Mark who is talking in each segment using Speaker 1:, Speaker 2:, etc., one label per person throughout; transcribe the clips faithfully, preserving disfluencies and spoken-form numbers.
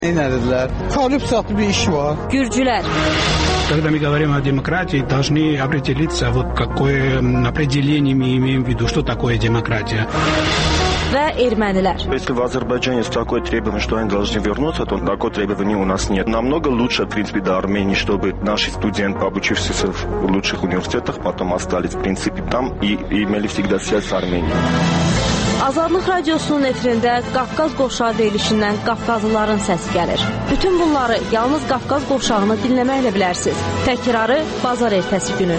Speaker 1: Nədirlər? Korrupsiyalı bir iş var.
Speaker 2: Gürcülər.
Speaker 3: Когда мы говорим о демократии, должны определиться, вот какое определение мы имеем в виду, что такое демократия.
Speaker 2: Və ermənilər.
Speaker 4: Если в Азербайджане есть такое требование, что они должны вернуться, то такое требование у нас нет. Намного лучше, в принципе, до Армении, чтобы наши студенты, обучившиеся в лучших университетах, потом остались, в принципе, там и, и имели всегда связь с Арменией.
Speaker 2: Azadlıq Radiosunun efirində Qafqaz qovşağı deyilişindən Qafqazlıların səsi gəlir. Bütün bunları yalnız Qafqaz qovşağını dinləməklə bilərsiniz. Təkrarı bazar ertəsi günü.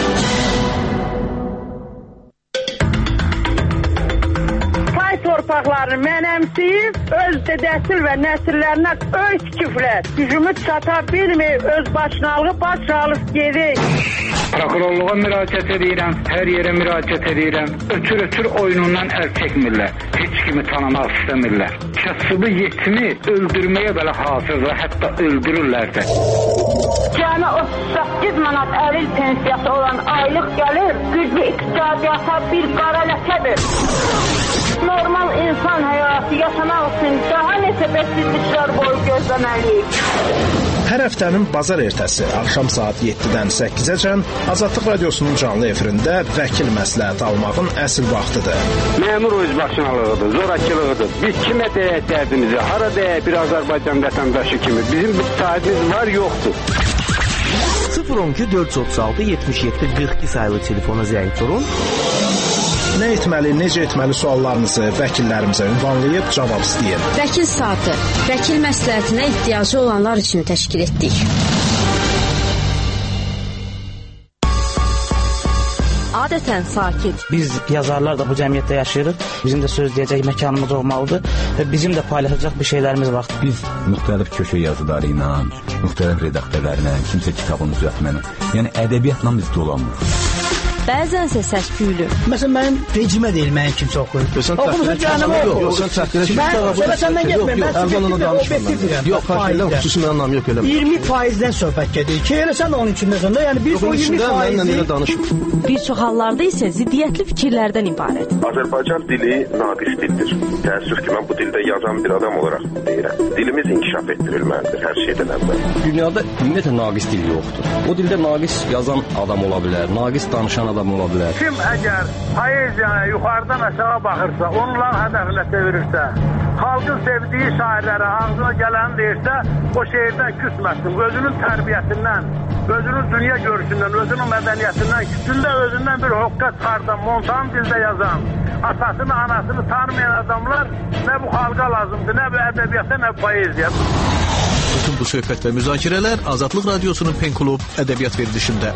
Speaker 5: Torpaqlarını mənəmsiyib, öz dədəsil və nəsillərinə öy tikiblər. Gücümü çata bilməyib, öz başınalığı baş alıb gedik.
Speaker 6: Prokurorluğa müraciət edirəm, hər yerə müraciət edirəm. Ötür-ötür oyunundan əl çəkmirlər. Heç kimi tanımaq istəmirlər. Kasıbı yetimi öldürməyə belə hazırlar, hətta öldürürlər də.
Speaker 5: Cəmi otuz səkkiz manat əlil pensiyası olan aylıq gəlir, güclü iqtisadiyyata bir qara ləkədir. Normal insan həyatı yaşamaq üçün daha neçə bəsizliklər boyu gözləməliyik.
Speaker 7: Hər həftənin bazar ertəsi axşam saat yeddidən səkkizəcən Azadlıq Radiosunun canlı efirində vəkil məsləhəti almağın əsl vaxtıdır.
Speaker 8: Məmur özbaşınalığıdır, zorakılığıdır. Biz kimə deyək dərdimizi, hara deyək bir Azərbaycan vətəndaşı kimi. Bizim bir sahibimiz var, yoxdur.
Speaker 9: sıfır on iki dörd yüz otuz altı yetmiş yeddi qırx iki sayılı telefona zəng vurun.
Speaker 7: Nə etməli, necə etməli suallarınızı vəkillərimizə ünvanlayıb cavab istəyin.
Speaker 2: Vəkil saatı, vəkil məsləhətinə ehtiyacı olanlar üçün təşkil etdik. Adətən sakit.
Speaker 9: Biz yazarlar da bu cəmiyyətdə yaşayırıq. Bizim də söz deyəcək məkanımız olmalıdır və bizim də paylaşacaq bir şeylərimiz var.
Speaker 10: Biz müxtəlif köşə yazıları ilə, müxtəlif redaktörlərlə, kimsə kitabını düzəltməni, yəni ədəbiyyatla biz dolanmırıq.
Speaker 2: Bəzənsə səs-küylü.
Speaker 11: Məsələn, mənim vecimə deyil, mənim kimsə oxuyur. Oxumuza canımı oxuyur.
Speaker 1: Sən təxdirə ki,
Speaker 11: mən səndən getməyim, mən
Speaker 1: əvvəl ona danışmıram. Yox, xahilə xüsusi mənim anlam yox elə.
Speaker 11: iyirmi faizdən söhbət gedir. Ki, elə sən də onun içində sonunda, yəni biz o iyirmi faizi...
Speaker 2: Bir çox hallarda isə ziddiyyətli fikirlərdən ibarət.
Speaker 12: Azərbaycan dili naqis dildir. Təəssüf ki, mən bu dildə yazan bir adam olaraq deyirəm. Dilimiz inkişaf etdirilməlidir hər şeydən əvvəl.
Speaker 13: Dünyada ümumiyyətlə naqis dil yoxdur. O dildə naqis yazan adam ola bilər, naqis danışan adam ola bilər.
Speaker 14: Kim əgər poeziyaya yuxarıdan aşağı baxırsa, onların hədəfinə çevirirsə, xalqın sevdiyi şairlərə ağzına gələni deyirsə, o şeirdən küsməsin. Özünün tərbiyəsindən, özünün dünya görüşündən, özünün mədəniyyətindən, küçündə özündən bir hoqqa çıxardan, montan dildə yazan, atasını, anasını tanımayan adamlar nə bu xalqa lazımdır, nə bu ədəbiyyata, nə bu poeziya.
Speaker 15: Bütün bu söhbət və müzakirələr Azadlıq Radiosunun Pen Klub ədəbiyyat verilişində.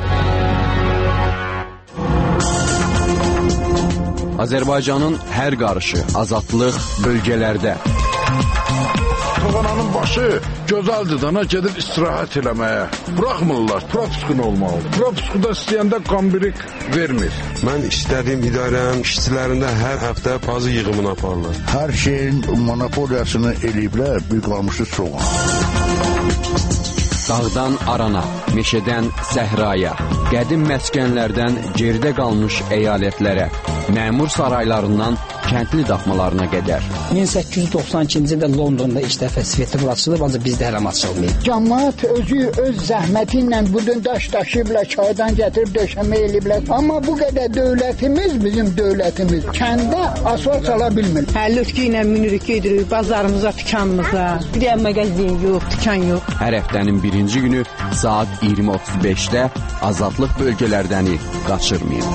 Speaker 16: Azərbaycanın hər qarışı, azadlıq bölgələrdə.
Speaker 17: Toğananın başı gözəldir dana gedir istirahət eləməyə. Buraxmırlar, propiskun olmalıdır. Propiskuda istəyəndə qambirik vermir.
Speaker 18: Mən istədiyim idarəm işçilərində hər həftə pazı yığımını aparırlar.
Speaker 19: Hər şeyin monopoliyasını eləyiblər, bir qalmışı soğan.
Speaker 16: Dağdan arana, meşədən səhraya, qədim məskənlərdən geridə qalmış əyalətlərə, məmur saraylarından kəndli daxmalarına qədər.
Speaker 11: min səkkiz yüz doxsan ikinci ildə Londonda ilk dəfə festival açılıb, ancaq bizdə hələ açılmayıb.
Speaker 20: Cəmaət özü öz zəhməti ilə budun daş daşıyıblar, çaydan gətirib döşəmə eləyiblər. Amma bu qədər dövlətimiz, bizim dövlətimiz kəndə asfalt sala bilmir.
Speaker 21: Həllütkü ilə minirik gedirik bazarımıza, dükanımıza. Bir də mağazin yox, dükan yox.
Speaker 16: Hər həftənin birinci günü saat iyirmi otuz beşdə azadlıq bölgələrdəni qaçırmayın.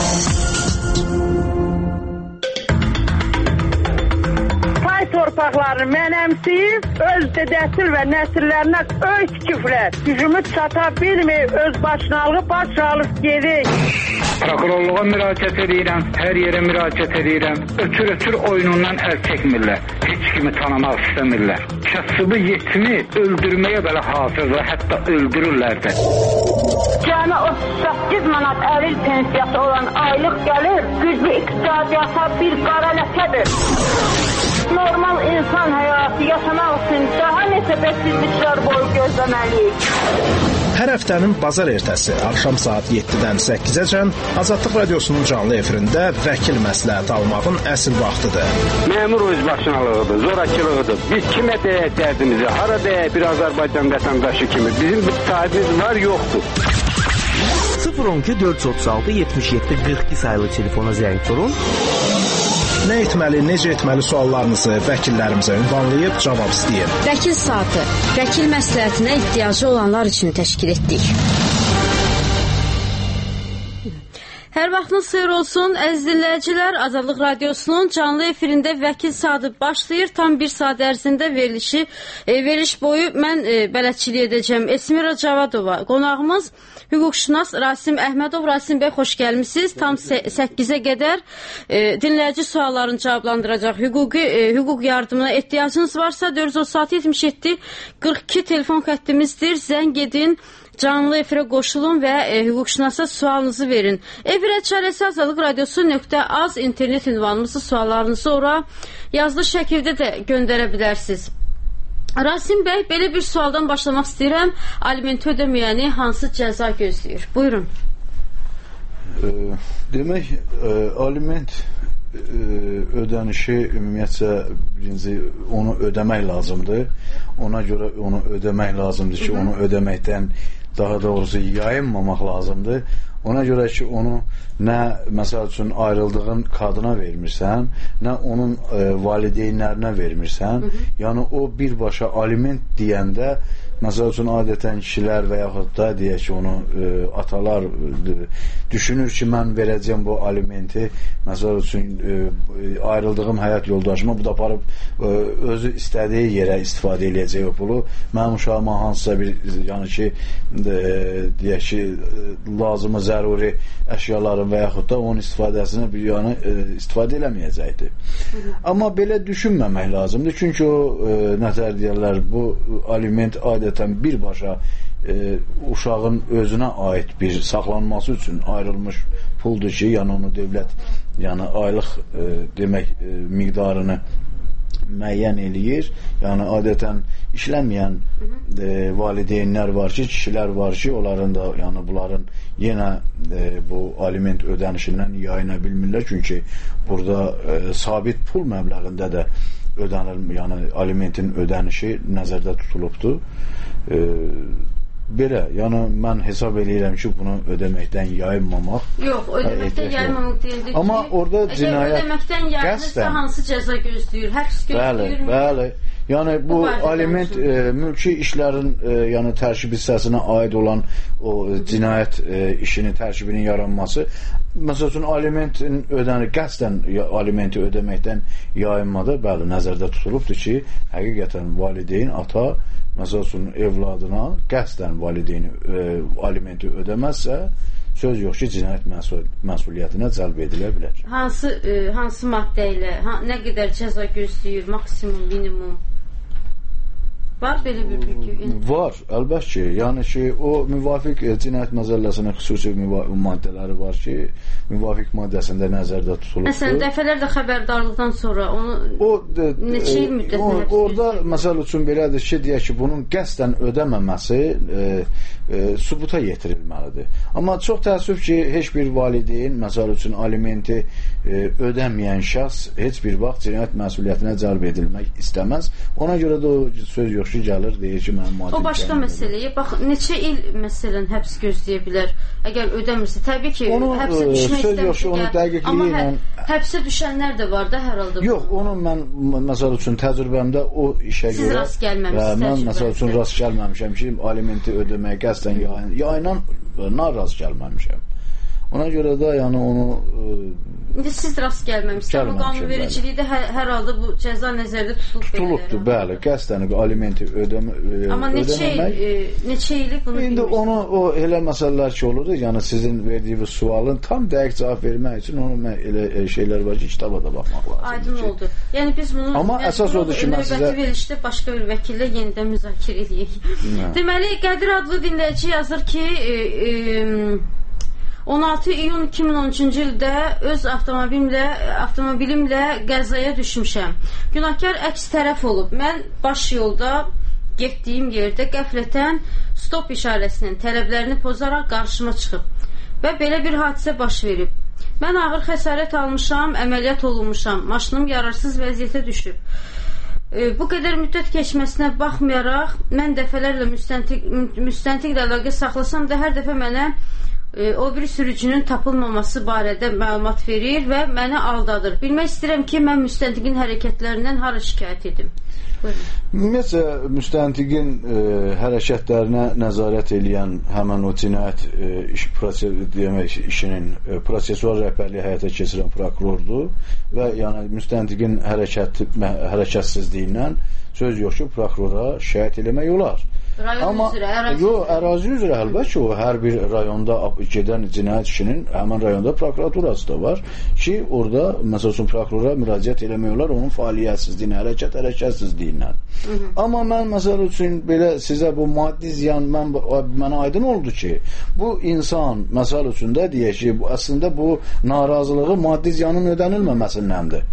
Speaker 5: Torpaqlarını mənəmsiyib, öz dədəsil və nəsillərinə öy tikiblər. Gücümü çata bilməyib, öz başınalığı baş alıb gedik.
Speaker 6: Prokurorluğa müraciət edirəm, hər yerə müraciət edirəm. Ötür-ötür oyunundan əl çəkmirlər. Heç kimi tanımaq istəmirlər. Kasıbı yetimi öldürməyə belə hazırlar, hətta öldürürlər də.
Speaker 5: Cəmi otuz səkkiz manat əlil pensiyası olan aylıq gəlir, güclü iqtisadiyyata bir qara ləkədir. Normal insan həyatı yaşamaq üçün daha neçə velosipedçiliklər boyu gözləməliyik.
Speaker 7: Hər həftənin bazar ertəsi axşam saat yeddidən səkkizəcən Azadlıq Radiosunun canlı efirində vəkil məsləhəti almağın əsl vaxtıdır.
Speaker 8: Məmur özbaşınalığıdır, zorakılığıdır. Biz kimə deyək dərdimizi, hara deyək bir Azərbaycan vətəndaşı kimi. Bizim bir sahibimiz var, yoxdur.
Speaker 1: sıfır on iki dörd yüz otuz altı yetmiş yeddi qırx iki sayılı telefona zəng vurun.
Speaker 7: Nə etməli, necə etməli suallarınızı vəkillərimizə ünvanlayıb cavab istəyin.
Speaker 2: Vəkil saatı, vəkil məsləhətinə ehtiyacı olanlar üçün təşkil etdik. Hər vaxtınız xeyir olsun, əziz dinləyicilər. Azadlıq Radiosunun canlı efirində vəkil saatı başlayır. Tam bir saat ərzində verilişi, e, veriliş boyu mən e, bələdçilik edəcəm. Esmira Cavadova, qonağımız hüquqşünas Rasim Əhmədov. Rasim bəy, xoş gəlmişsiniz. Tam səkkizə qədər e, dinləyici suallarını cavablandıracaq. Hüquqi, e, hüquq yardımına ehtiyacınız varsa dörd yüz otuz altı yetmiş yeddi qırx iki telefon xəttimizdir. Zəng edin. Canlı efirə qoşulun və e, hüquqşünasa sualınızı verin. Efirə çarəsi azadlıq radiosu nöqtə az internet ünvanımızı suallarınızı ora yazılı şəkildə də göndərə bilərsiniz. Rasim bəy, belə bir sualdan başlamaq istəyirəm. Alimenti ödəməyəni hansı cəza gözləyir? Buyurun.
Speaker 17: E, demək, e, aliment e, ödənişi ümumiyyətcə birinci onu ödəmək lazımdır. Ona görə onu ödəmək lazımdır ki, Hı -hı. onu ödəməkdən daha doğrusu yayınmamaq lazımdır. Ona görə ki, onu nə məsəl üçün ayrıldığın qadına vermirsən, nə onun e, valideynlərinə vermirsən. Hı -hı. Yəni o birbaşa aliment deyəndə məsəl üçün adətən kişilər və yaxud da deyək ki, onu e, atalar e, düşünür ki, mən verəcəm bu alimenti məsəl üçün e, ayrıldığım həyat yoldaşıma, bu da aparıb e, özü istədiyi yerə istifadə edəcək o pulu. Mənim uşağıma hansısa bir, yəni ki, e, deyək ki, e, lazımı zəruri əşyaların və yaxud da onun istifadəsini bir yəni e, istifadə eləməyəcəkdir. Hı -hı. Amma belə düşünməmək lazımdır. Çünki o e, nətər deyərlər, bu aliment adətən birbaşa e, uşağın özünə aid bir saxlanması üçün ayrılmış puldur ki, yəni onu dövlət yəni aylıq e, demək e, miqdarını müəyyən eləyir. Yəni adətən işləməyən e, valideynlər var ki, kişilər var ki, onların da yəni bunların yenə e, bu aliment ödənişindən yayına bilmirlər. Çünki burada e, sabit pul məbləğində də ödənir, yəni alimentin ödənişi nəzərdə tutulubdur. E, belə, yəni mən hesab edirəm ki, bunu ödəməkdən yayınmamaq.
Speaker 2: Yox, ödəməkdən yayınmamaq deyildi ki,
Speaker 17: amma orada cinayət
Speaker 2: ödəməkdən yayınırsa hansı cəza gözləyir? Həbs gözləyir mi?
Speaker 17: Bəli, yəni bu, bu aliment e, mülki işlərin e, yəni tərkib hissəsinə aid olan o e, cinayət e, işinin tərkibinin yaranması, məsəl üçün alimentin ödəni qəsdən alimenti ödəməkdən yayınmada bəli nəzərdə tutulubdur ki, həqiqətən valideyn, ata məsəl üçün evladına qəsdən valideyni e, alimenti ödəməzsə, söz yox ki, cinayət məsul məsuliyyətinə cəlb edilə bilər.
Speaker 2: Hansı e, hansı maddə ilə, ha, nə qədər cəza gözləyir, maksimum, minimum? Var belə bir bilgi?
Speaker 17: Var, əlbəttə ki. Yəni ki, o müvafiq e, cinayət məcəlləsinə xüsusi maddələri var ki, müvafiq maddəsində nəzərdə tutulubdur.
Speaker 2: Məsələn, dəfələrlə xəbərdarlıqdan sonra onu
Speaker 17: o, de,
Speaker 2: neçə il müddətində həbs
Speaker 17: orada məsəl üçün belədir ki, deyək ki, bunun qəsdən ödəməməsi e, e, sübuta yetirilməlidir. Amma çox təəssüf ki, heç bir valideyn, məsəl üçün alimenti e, ödəməyən şəxs heç bir vaxt cinayət məsuliyyətinə cəlb edilmək istəməz. Ona görə də o söz yox ki, gəlir, deyir ki, mənim maddim.
Speaker 2: O başqa məsələyə, bax, neçə il məsələn həbs gözləyə bilər, əgər ödəmirsə, təbii ki,
Speaker 17: onu,
Speaker 2: həbsə düşmək istəmir,
Speaker 17: amma
Speaker 2: hə, həbsə düşənlər də var da hər halda.
Speaker 17: Yox, onu mən, məsəl üçün, təcrübəmdə o işə
Speaker 2: Siz
Speaker 17: görə...
Speaker 2: Siz rast gəlməmişsiniz.
Speaker 17: Mən, məsəl üçün, rast gəlməmişəm ki, alimenti ödəməyə qəsdən yayın, yayınan rast gəlməmişəm. Ona görə də, yəni, onu...
Speaker 2: İndi siz rast gəlməmişsiniz, bu qanunvericilikdə hər, hər halda bu cəza nəzərdə tutulub.
Speaker 17: Tutulubdur, bəli, qəsdən alimenti ödəmə,
Speaker 2: amma neçə
Speaker 17: ödəməmək.
Speaker 2: il, neçə ili bunu
Speaker 17: İndi
Speaker 2: bilmişsiniz?
Speaker 17: onu, o elə məsələlər ki olur, yəni sizin verdiyiniz sualın tam dəqiq cavab vermək üçün onun elə şeylər var ki, kitaba da baxmaq lazım.
Speaker 2: Aydın ki. oldu. Yəni biz bunu
Speaker 17: amma əsas odur ki, mən sizə...
Speaker 2: növbəti verilişdə başqa bir vəkillə yenidən müzakirə edəyik. Deməli, Qədir adlı dinləyici yazır ki, e, e, on altı iyun iki min on üçüncü ildə öz avtomobilimlə, avtomobilimlə qəzaya düşmüşəm. Günahkar əks tərəf olub. Mən baş yolda
Speaker 3: getdiyim yerdə qəflətən stop işarəsinin tələblərini pozaraq qarşıma çıxıb və belə bir hadisə baş verib. Mən ağır xəsarət almışam, əməliyyat olunmuşam, maşınım yararsız vəziyyətə düşüb. E, bu qədər müddət keçməsinə baxmayaraq, mən dəfələrlə müstəntiq, müstəntiqlə əlaqə saxlasam da hər dəfə mənə e, o bir sürücünün tapılmaması barədə məlumat verir və məni aldadır. Bilmək istəyirəm ki, mən müstəntiqin hərəkətlərindən hara şikayət edim?
Speaker 17: Ümumiyyətlə, müstəntiqin e, hərəkətlərinə nəzarət eləyən həmən o cinayət e, iş, proses, demək, işinin e, prosesual rəhbərliyi həyata keçirən prokurordur və yəni müstəntiqin hərəkət, hərəkətsizliyindən söz yox ki, prokurora şikayət eləmək olar.
Speaker 3: Rayon
Speaker 17: Amma,
Speaker 3: üzrə, ərazi
Speaker 17: yox, ərazi üzrə əlbəttə ki, o hər bir rayonda gedən cinayət işinin həmən rayonda prokuraturası da var ki, orada məsəl üçün prokurora müraciət eləmək olar onun fəaliyyətsizliyini, hərəkət hərəkətsizliyindən. Amma mən məsəl üçün belə sizə bu maddi ziyan mən, mənə aydın oldu ki, bu insan məsəl üçün də deyək ki, bu, əslində bu narazılığı maddi ziyanın ödənilməməsindəndir.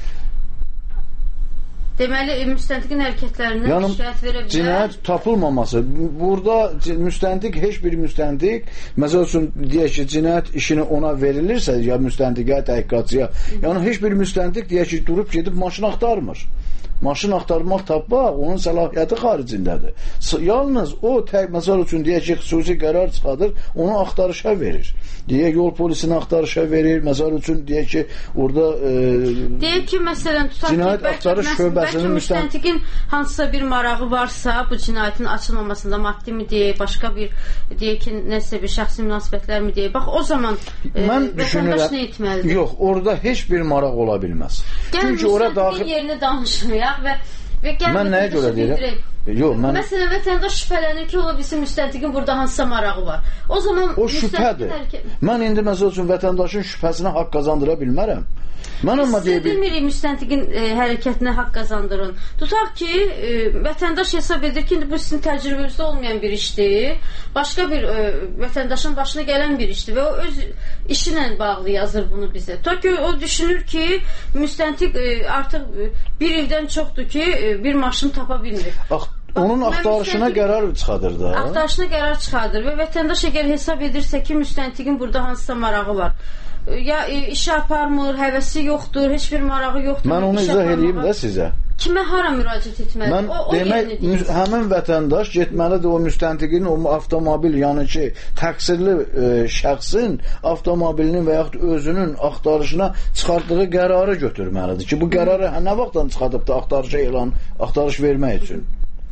Speaker 3: Deməli, müstəntiqin hərəkətlərindən yəni, şikayət verə bilər.
Speaker 17: Cinayət tapılmaması. Burada müstəntiq, heç bir müstəntiq, məsəl üçün, deyək ki, cinayət işini ona verilirsə, ya müstəntiqə, təhqiqatçıya, yəni heç bir müstəntiq, deyək ki, durub gedib maşın axtarmır. Maşın axtarmaq, tapmaq, onun səlahiyyəti xaricindədir. Yalnız o, tək, məsəl üçün, deyək ki, xüsusi qərar çıxadır, onu axtarışa verir. Deyək, yol polisini axtarışa verir, məsəl üçün, deyək ki, orada e,
Speaker 3: deyək ki, məsələn, tutaq ki,
Speaker 17: cinayət axtarış şöbəsinin
Speaker 3: müstəntiqin hansısa bir marağı varsa, bu cinayətin açılmamasında maddi mi deyək, başqa bir, deyək ki, nəsə bir şəxsi münasibətlər mi deyək, bax, o zaman e, vətəndaş nə etməlidir?
Speaker 17: Yox, orada heç bir maraq ola bilməz.
Speaker 3: Gəlin, müstəntiqin daxil... yerini danışmayaq və, və
Speaker 17: mən nəyə görə deyirəm? Yox, mən...
Speaker 3: Məsələn, vətəndaş şübhələnir ki, ola bilsin müstəntiqin burada hansısa marağı var. O zaman
Speaker 17: o şübhədir. Hərəkət... Mən indi məsəl üçün vətəndaşın şübhəsinə haqq qazandıra bilmərəm. Mən amma
Speaker 3: deyib... Siz demirik müstəntiqin e, hərəkətinə haqq qazandırın. Tutaq ki, e, vətəndaş hesab edir ki, bu sizin təcrübənizdə olmayan bir işdir. Başqa bir e, vətəndaşın başına gələn bir işdir və o öz işi ilə bağlı yazır bunu bizə. Tutaq ki, o düşünür ki, müstəntiq e, artıq bir ildən çoxdur ki, e, bir maşın tapa bilmir.
Speaker 17: Ax, onun Bax, axtarışına qərar çıxadır da.
Speaker 3: Axtarışına qərar çıxadır və vətəndaş əgər hesab edirsə ki, müstəntiqin burada hansısa marağı var. Ya e, işə aparmır, həvəsi yoxdur, heç bir marağı yoxdur.
Speaker 17: Mən onu izah edeyim də sizə.
Speaker 3: Kimə hara müraciət etməlidir?
Speaker 17: Mən
Speaker 3: o, o
Speaker 17: demək, həmin vətəndaş getməlidir o müstəntiqin, o avtomobil, yəni ki, təqsirli e, şəxsin avtomobilinin və yaxud özünün axtarışına çıxartdığı qərarı götürməlidir ki, bu qərarı nə vaxtdan çıxardıb da axtarışa elan, axtarış vermək üçün?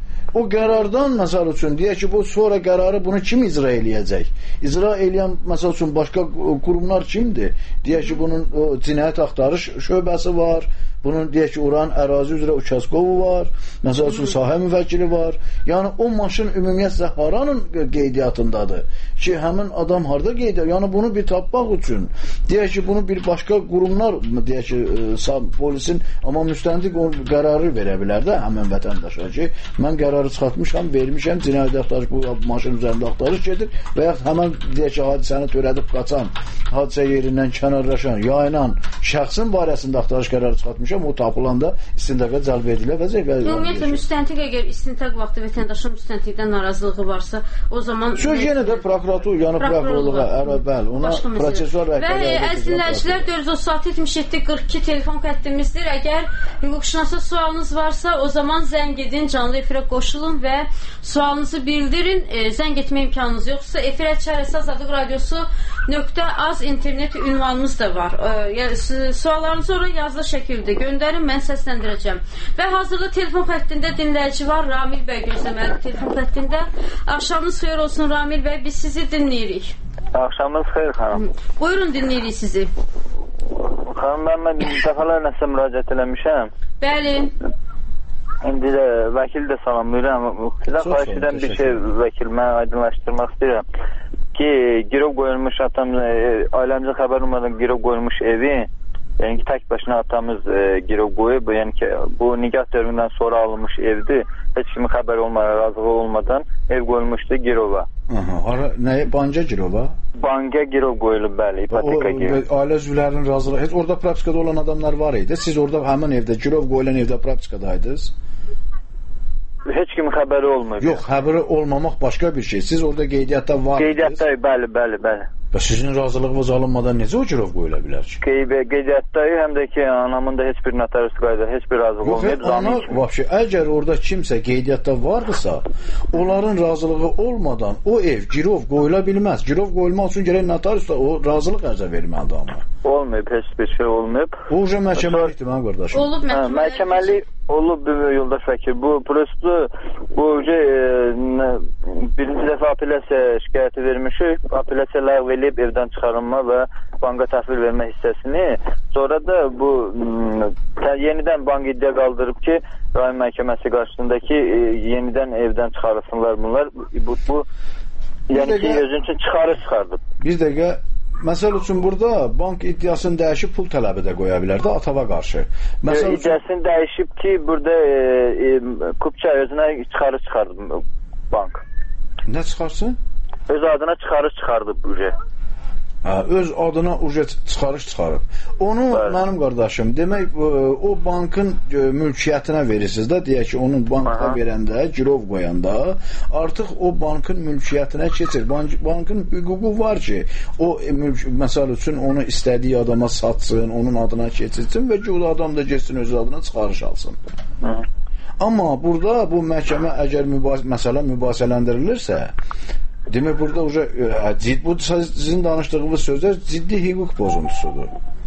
Speaker 17: O qərardan, məsəl üçün, deyək ki, bu sonra qərarı bunu kim icra eləyəcək? İcra eləyən, məsəl üçün, başqa qurumlar kimdir? Deyək ki, bunun o, cinayət axtarış şöbəsi var, bunun, deyək ki, oranın ərazi üzrə uçaskovu var, məsəl üçün, sahə müvəkkili var. Yəni, o maşın ümumiyyətlə haranın qeydiyyatındadır ki, həmin adam harada qeydiyyat? Yəni, bunu bir tapmaq üçün, deyək ki, bunu bir başqa qurumlar, deyək ki, e, polisin, amma müstəntiq o qərarı verə bilər də həmin vətəndaşa ki, mən qərarı çıxartmışam, vermişəm, cinayət axtarış, bu maşın üzərində axtarış gedir və yaxud həmən, deyək ki, hadisəni törədib qaçan, hadisə yerindən kənarlaşan, yayınan şəxsin barəsində axtarış qərarı çıxartmışam, o tapılanda istintaqa cəlb edilə vəzək.
Speaker 3: Ümumiyyətlə, müstəntiq əgər istintaq vaxtı vətəndaşın müstəntiqdən narazılığı varsa, o zaman...
Speaker 17: Söz yenə də prokuratur, yəni prokurorluğa, bəli, ona prosesual rəhbərlər...
Speaker 3: Və əziz dinləyicilər, dörd yüz otuz altı yetmiş yeddi qırx iki telefon xəttimizdir. Əgər hüquqşünasa sualınız varsa, o zaman zəng edin, canlı efirə qoşulun və sualınızı bildirin. E, zəng etmə imkanınız yoxsa, efirə çərəsi Azadlıq Radiosu nöqtə az internet ünvanımız da var. E, suallarınızı oraya yazılı şəkildə göndərin, mən səsləndirəcəm. Və hazırda telefon xəttində dinləyici var, Ramil bəy gözləməli telefon xəttində. Axşamınız xeyir olsun Ramil bəy, biz sizi dinləyirik.
Speaker 22: Axşamınız xeyir xanım.
Speaker 3: Buyurun, dinləyirik sizi.
Speaker 22: Xanım, mən, mən dəfələr nəsə müraciət eləmişəm.
Speaker 3: Bəli.
Speaker 22: İndi də vəkil də salamlayıram. Sizə xahiş edən bir şey vəkil, mən aydınlaşdırmaq istəyirəm ki, girov qoyulmuş atam, ailəmizə xəbər olmadan girov qoyulmuş evi, yəni ki, tək başına atamız e, girov qoyub, yəni ki, bu nikah dövründən sonra alınmış evdir, heç kimi xəbər olmadan, razılığı olmadan ev qoyulmuşdu girova.
Speaker 17: Aha, nə, banka girova?
Speaker 22: Banka girov qoyulub, bəli, ipoteka girov.
Speaker 17: Ailə üzvlərinin razılığı, heç orada praktikada olan adamlar var idi, siz orada həmin evdə, girov qoyulan evdə praktikadaydınız?
Speaker 22: Heç heç kimin xəbəri olmayıb.
Speaker 17: Yox, xəbəri olmamaq başqa bir şey. Siz orada qeydiyyatda var.
Speaker 22: Qeydiyyatda, bəli, bəli, bəli.
Speaker 17: Və sizin razılığınız alınmadan necə o girov qoyula bilər ki?
Speaker 22: Qeydiyyatdayı, həm də ki, anamın da heç bir notarius qayda, heç bir razılıq olmayıb.
Speaker 17: Yox, ana, vəbşi, əgər orada kimsə qeydiyyatda vardırsa, onların razılığı olmadan o ev girov qoyula bilməz. Girov qoyulmaq üçün gərək notarius da o razılıq ərzə verməlidir amma.
Speaker 22: Olmayıb, heç bir şey olmayıb.
Speaker 17: O uca məhkəməlikdir, mənim qardaşım.
Speaker 3: Olub məhkəməlik.
Speaker 22: Məhkəməlik olub, yoldaş vəkil. Bu prosesu, bu uca birinci dəfə apellyasiya şikayəti vermişik. Apellyasiya ləğv eləyib evdən çıxarılma və banka təhvil vermə hissəsini. Sonra da bu yenidən bank iddia qaldırıb ki, rayon məhkəməsi qarşısındakı yenidən evdən çıxarılsınlar bunlar. Bu, bu yəni ki, özün üçün çıxarı çıxardıb.
Speaker 17: Bir dəqiqə. Məsəl üçün burada bank iddiasını dəyişib pul tələbi də qoya bilər də atava qarşı.
Speaker 22: Məsəl üçün iddiasını dəyişib ki, burada e, e, Kupça özünə çıxarı çıxardı bank.
Speaker 17: Nə çıxarsın?
Speaker 22: Öz adına çıxarı çıxardı bürcə.
Speaker 17: Hə, öz adına uca çıxarış çıxarıb. Onu bəli. Mənim qardaşım, demək o bankın mülkiyyətinə verirsiniz də, deyək ki, onun bankda aha. verəndə, girov qoyanda artıq o bankın mülkiyyətinə keçir. Bank, bankın hüququ var ki, o mülk, məsəl üçün onu istədiyi adama satsın, onun adına keçirsin və ki, o adam da geçsin öz adına çıxarış alsın. Hı. Amma burada bu məhkəmə əgər mübah məsələ mübahisələndirilirsə, demək burada uca, bu sizin danışdığınız sözlər ciddi hüquq pozuntusudur.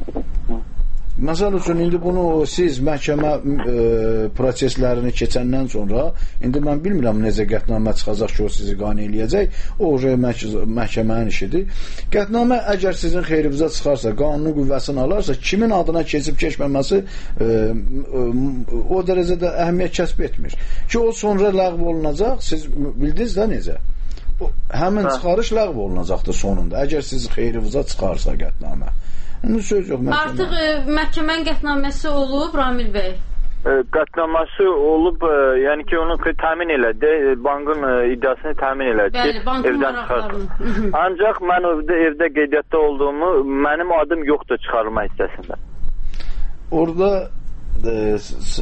Speaker 17: Məsəl üçün, indi bunu siz məhkəmə e, proseslərini keçəndən sonra, indi mən bilmirəm necə qətnamə çıxacaq ki, o sizi qane eləyəcək, o uca məhkəmənin işidir. Qətnamə əgər sizin xeyrinizə çıxarsa, qanunun qüvvəsini alarsa, kimin adına keçib keçməməsi e, e, o dərəcədə əhəmiyyət kəsb etmir. Ki, o sonra ləğv olunacaq, siz bildiniz də necə? O, həmin çıxarış ləğv olunacaqdır sonunda, əgər siz xeyrinizə çıxarsa qətnamə. Söz yox, məhkəmə.
Speaker 3: Artıq e, məhkəmənin qətnaməsi olub, Ramil bəy?
Speaker 22: E, qətnaməsi olub, e, yəni ki, onu təmin elədi, bankın e, iddiasını təmin elədi.
Speaker 3: Bəli, bankın maraqlarını.
Speaker 22: Ancaq mən evdə, evdə qeydiyyatda olduğumu, mənim adım yoxdur çıxarılma hissəsində.
Speaker 17: Orada e,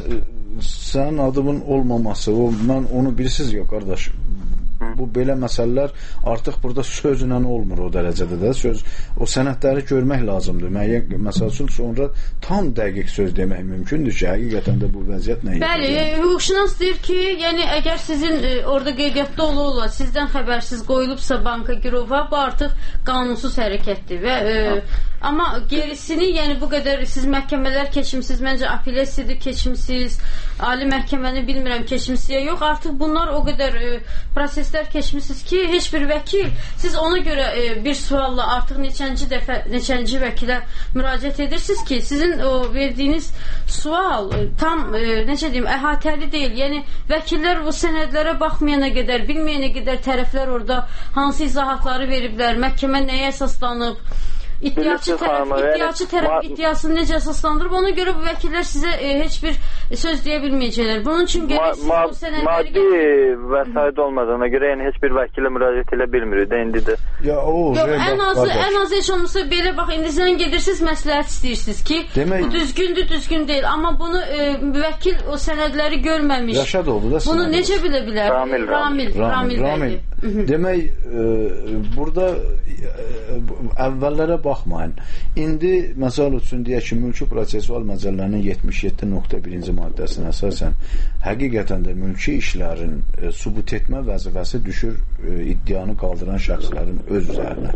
Speaker 17: sənin adımın olmaması, o, mən onu bilirsiniz ya, qardaşım. Bu belə məsələlər artıq burada sözlə olmur o dərəcədə də. Söz, o sənədləri görmək lazımdır. Müəyyən məsəl üçün sonra tam dəqiq söz demək mümkündür ki, həqiqətən də bu vəziyyət nə?
Speaker 3: Bəli, hüquqşünas deyir ki, yəni əgər sizin e, orada qeydiyyatda ola-ola sizdən xəbərsiz qoyulubsa banka girova, bu artıq qanunsuz hərəkətdir və e, amma gerisini, yəni bu qədər siz məhkəmələr keçimsiz, məncə apellyasiyadır keçimsiz, ali məhkəməni bilmirəm keçimsiz yox, artıq bunlar o qədər e, proseslər keçmişsiniz ki, heç bir vəkil siz ona görə e, bir sualla artıq neçənci dəfə, neçənci vəkilə müraciət edirsiniz ki, sizin o verdiyiniz sual e, tam, e, necə deyim, əhatəli deyil. Yəni, vəkillər bu sənədlərə baxmayana qədər, bilməyənə qədər tərəflər orada hansı izahatları veriblər, məhkəmə nəyə əsaslanıb, İddiaçı tərəf, iddiaçı tərəf iddiasını necə əsaslandırıb, ona görə bu vəkillər sizə e, heç bir söz deyə bilməyəcəklər. Bunun üçün gərək siz bu sənədləri...
Speaker 22: Maddi vəsait olmadığına görə yəni heç bir vəkilə müraciət elə bilmirik də indi də.
Speaker 17: Ya, o,
Speaker 3: Yox, ən azı, ən azı heç olmasa belə bax, indi sən gedirsiniz, məsləhət istəyirsiniz ki, demək, bu düzgündür, düzgün deyil. Amma bunu e, vəkil o sənədləri görməmiş.
Speaker 17: Yaşad oldu da
Speaker 3: bunu necə bilə bilər?
Speaker 22: Ramil,
Speaker 3: Ramil, Ramil, Ramil.
Speaker 17: Demək, e, burada e, əvvəllərə baxmayın. İndi, məsəl üçün, deyək ki, mülki prosesual məcəllənin yetmiş yeddi nöqtə birinci maddəsinə əsasən həqiqətən də mülki işlərin e, subut etmə vəzifəsi düşür e, iddianı qaldıran şəxslərin öz üzərinə.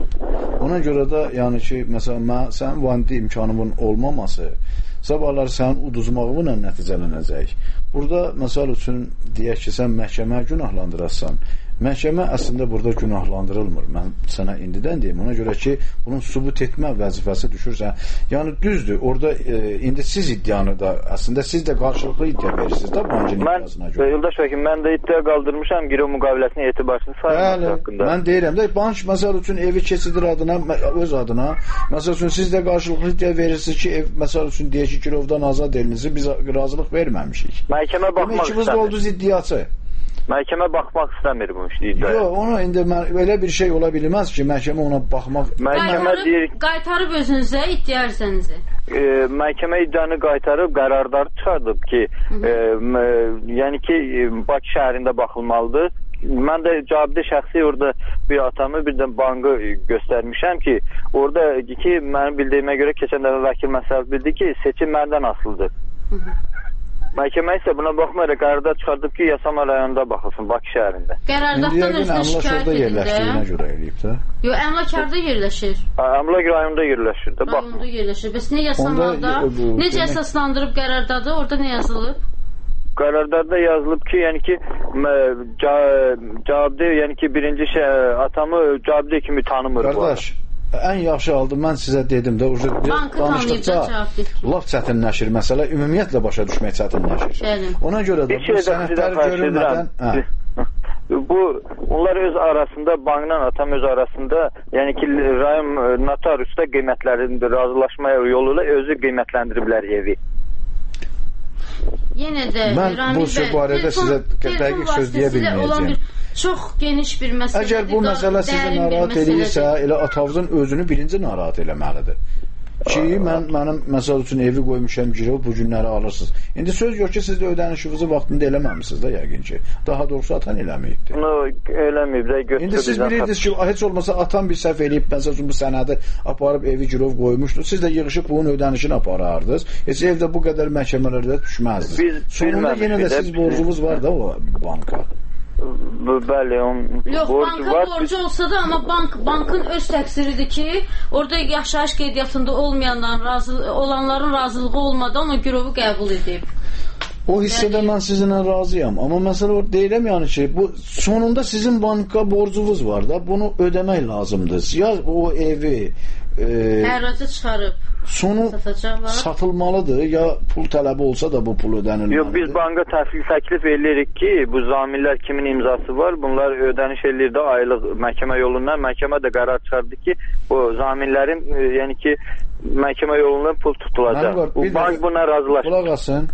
Speaker 17: Ona görə də, yəni ki, məsələn, mən, sənin vandi imkanının olmaması sabahlar sənin uduzmağınla nəticələnəcək. Burada, məsəl üçün, deyək ki, sən məhkəmə günahlandırasan. Məhkəmə əslində burada günahlandırılmır. Mən sənə indidən deyim. Ona görə ki, bunun subut etmə vəzifəsi düşürsə, yəni düzdür, orada e, indi siz iddianı da, əslində siz də qarşılıqlı iddia verirsiniz də bankın iddiasına görə.
Speaker 22: Mən, Yoldaş Vəkil, mən də iddia qaldırmışam girov müqaviləsinin etibarsız sayılması haqqında.
Speaker 17: Mən deyirəm də, bank məsəl üçün evi keçidir adına, öz adına. Məsəl üçün siz də qarşılıqlı iddia verirsiniz ki, ev məsəl üçün deyək ki, girovdan azad elinizi biz razılıq verməmişik.
Speaker 22: Məhkəmə baxmaq istəmir.
Speaker 17: İkimiz də oldunuz iddiaçı.
Speaker 22: Məhkəmə baxmaq istəmir bu iddiaya.
Speaker 17: Yox, ona indi elə bir şey ola bilməz ki, məhkəmə ona baxmaq...
Speaker 22: Məhkəmə deyir...
Speaker 3: Qaytarıb özünüzə iddia ərizənizi.
Speaker 22: E, məhkəmə iddianı qaytarıb qərarları çıxardıb ki, e, m, yəni ki, Bakı şəhərində baxılmalıdır. Mən də cavabdə şəxsi orada bir atamı, bir də bankı göstərmişəm ki, orada ki, mənim bildiyimə görə keçən dəfə vəkil məsləhət bildi ki, seçim məndən asılıdır. Məhkəmə isə buna baxmayaraq qərarda çıxardıb ki, Yasama rayonunda baxılsın, Bakı şəhərində.
Speaker 3: Qərardatdan özünə şikayət
Speaker 17: edildi. Görə eləyib də.
Speaker 3: Yox, əmlakarda yerləşir.
Speaker 22: Əmlak rayonunda yerləşir də.
Speaker 3: Rayonunda yerləşir. Bəs nə Yasamada? Necə əsaslandırıb qərardadı? Orada nə yazılıb?
Speaker 22: Qərarlarda yazılıb ki, yəni ki, cavabdə, yəni ki, birinci şey, atamı cavabdə kimi tanımır.
Speaker 17: Qardaş, ən yaxşı halda mən sizə dedim də, danışdıqca laf çətinləşir məsələ, ümumiyyətlə başa düşmək çətinləşir. Ona görə də bu sənədlər görülmədən...
Speaker 22: Bu, onlar öz arasında, bankla atam öz arasında, yəni ki, rayon notariusda qiymətlərində razılaşma yolu ilə özü qiymətləndiriblər evi.
Speaker 3: Yenə də
Speaker 17: mən bu barədə sizə dəqiq söz deyə bilməyəcəm.
Speaker 3: Çox geniş bir məsələdir.
Speaker 17: Əgər bu məsələ sizi narahat edirsə, elə atanızın özünü birinci narahat eləməlidir. Ki, mən mənim məsəl üçün evi qoymuşam girov, bu günləri alırsınız. İndi söz yox ki, siz də ödənişinizi vaxtında eləməmişsiniz də yəqin ki. Daha doğrusu atan eləməyibdir.
Speaker 22: No, eləməyib də götürüb.
Speaker 17: İndi siz bilirdiniz ki, heç olmasa atan bir səhv eləyib, məsəl üçün bu sənədi aparıb evi girov qoymuşdu. Siz də yığışıb bunun ödənişini aparardınız. Heç evdə bu qədər məhkəmələrdə düşməzdiniz. Sonunda yenə də siz borcunuz var da o banka.
Speaker 22: Bəli, on
Speaker 3: yox, banka var. Borcu olsa da, amma bank bankın öz təqsiridir ki, orada yaşayış qeydiyyatında olmayanların razı olanların razılığı olmadan o girovu qəbul edib.
Speaker 17: O hissədə yəni, mən sizinlə razıyam, amma məsələ o deyirəm yəni ki, bu sonunda sizin banka borcunuz var da, bunu ödəmək lazımdır. Ya o evi e,
Speaker 3: hərracı çıxarıb
Speaker 17: sonu satılmalıdır, ya pul tələbi olsa da bu pul ödənilməlidir.
Speaker 22: Yox, biz banka təhvil təklif edirik ki, bu zaminlər kimin imzası var, bunlar ödəniş edir də aylıq məhkəmə yolundan, məhkəmə də qərar çıxardı ki, bu zaminlərin, e, yəni ki, məhkəmə yolundan pul tutulacaq. Bu bank buna razılaşır.
Speaker 17: Qulaq asın.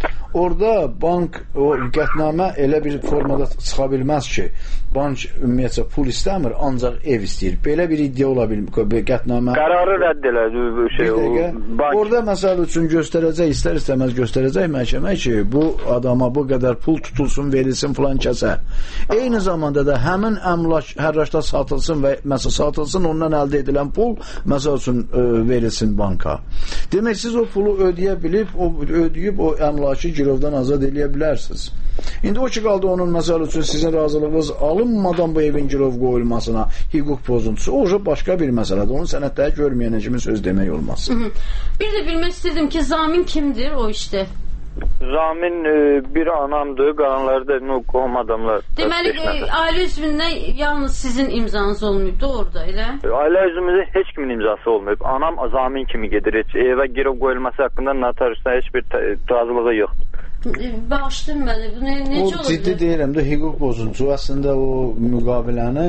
Speaker 17: Orada bank o qətnamə elə bir formada çıxa bilməz ki, bank ümumiyyətcə pul istəmir, ancaq ev istəyir. Belə bir iddia ola bilmir. Qətnamə
Speaker 22: qərarı rədd elədi şey o
Speaker 17: bank. Orada məsəl üçün göstərəcək, istər istəməz göstərəcək məhkəmə ki, bu adama bu qədər pul tutulsun, verilsin filan kəsə. Eyni zamanda da həmin əmlak hərraşda satılsın və məsəl satılsın, ondan əldə edilən pul məsəl üçün ə, verilsin banka. Demək siz o pulu ödəyə bilib, o ödəyib o əmlakı girovdan azad eləyə bilərsiniz. İndi o ki qaldı onun məsəl üçün sizin razılığınız alınmadan bu evin girov qoyulmasına hüquq pozuntusu, o başqa bir məsələdir. Onun sənədləri görməyənə kimi söz demək olmaz.
Speaker 3: Hı -hı. Bir də bilmək istədim ki, zamin kimdir o işdə?
Speaker 22: Zamin e, bir anamdır, qalanları da no, qohum adamlar.
Speaker 3: Deməli, e, ailə üzvündən yalnız sizin imzanız olmayıbdı orada, elə?
Speaker 22: Ailə üzvümüzdə heç kimin imzası olmayıb. Anam zamin kimi gedir. Heç evə girov qoyulması haqqında notariusda heç bir razılığı yoxdur.
Speaker 3: Bağışlayın məni, bu ne, necə olabilir?
Speaker 17: O ciddi deyirəm də hüquq pozuntusu. Əslində o müqaviləni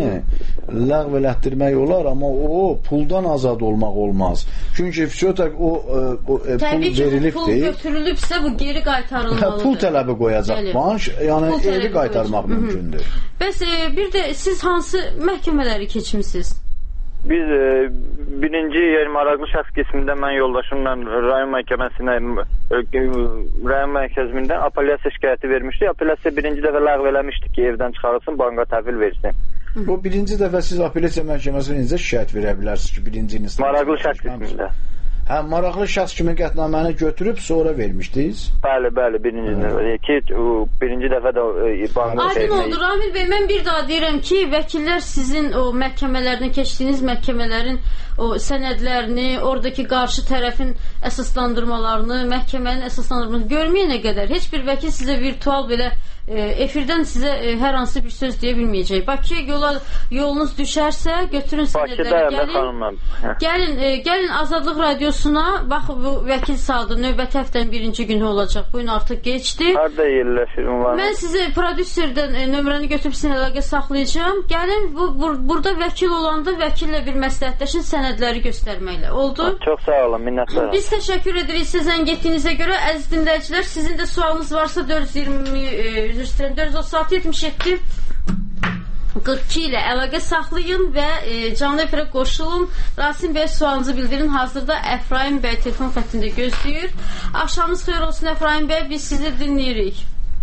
Speaker 17: ləğv elətdirmək olar, amma o puldan azad olmaq olmaz. Çünki sötək o, o e, pul verilibdir.
Speaker 3: Pul götürülübsə bu geri qaytarılmalıdır.
Speaker 17: Pul tələbi qoyacaq bank, yəni pul evi qaytarmaq qoyacaq. Mümkündür.
Speaker 3: Bəs e, bir də siz hansı məhkəmələri keçmisiniz?
Speaker 22: Biz e, birinci yer maraqlı şəxs qismində mən yoldaşımla rayon məhkəməsinə e, rayon məhkəməsindən apellyasiya şikayəti vermişdik. Apellyasiya birinci dəfə ləğv eləmişdik ki, evdən çıxarılsın, banka təhvil versin.
Speaker 17: O birinci dəfə siz apellyasiya məhkəməsinə necə şikayət verə bilərsiniz ki, birinci instans
Speaker 22: maraqlı şəxs qismində.
Speaker 17: Hə, maraqlı şəxs kimi qətnaməni götürüb sonra vermişdiniz?
Speaker 22: Bəli, bəli, birinci dəfə. Ki, birinci dəfə də e, banka
Speaker 3: aydın oldu, Ramil bəy, mən bir daha deyirəm ki, vəkillər sizin o məhkəmələrini, keçdiyiniz məhkəmələrin o sənədlərini, oradakı qarşı tərəfin əsaslandırmalarını, məhkəmənin əsaslandırmalarını görməyənə qədər heç bir vəkil sizə virtual belə e, efirdən sizə e, hər hansı bir söz deyə bilməyəcək. Bakıya yola, yolunuz düşərsə, götürün sənədləri, gəlin, gəlin, e, gəlin Azadlıq Radiosuna, bax bu vəkil saldı, növbəti həftənin birinci günü olacaq, bugün artıq geçdi.
Speaker 22: Harada yerləşir?
Speaker 3: Mən sizə prodüserdən e, nömrəni götürüb sizin əlaqə saxlayacağım. Gəlin, bu, bu, burada vəkil olanda vəkillə bir məsləhətləşin, sənədləri göstərməklə. Oldu?
Speaker 22: Çox sağ olun, minnətdaram.
Speaker 3: Biz təşəkkür edirik sizə zəng etdiyinizə görə. Əziz dinləyicilər, sizin də sualınız varsa dörd yüz iyirmi üzr istəyirəm, dörd yüz otuz altı yetmiş yeddi qırx iki ilə əlaqə saxlayın və e, canlı efirə qoşulun. Rasim bəy sualınızı bildirin. Hazırda Əfraim bəy telefon xəttində gözləyir. Axşamınız xeyir olsun Əfraim bəy, biz sizi dinləyirik.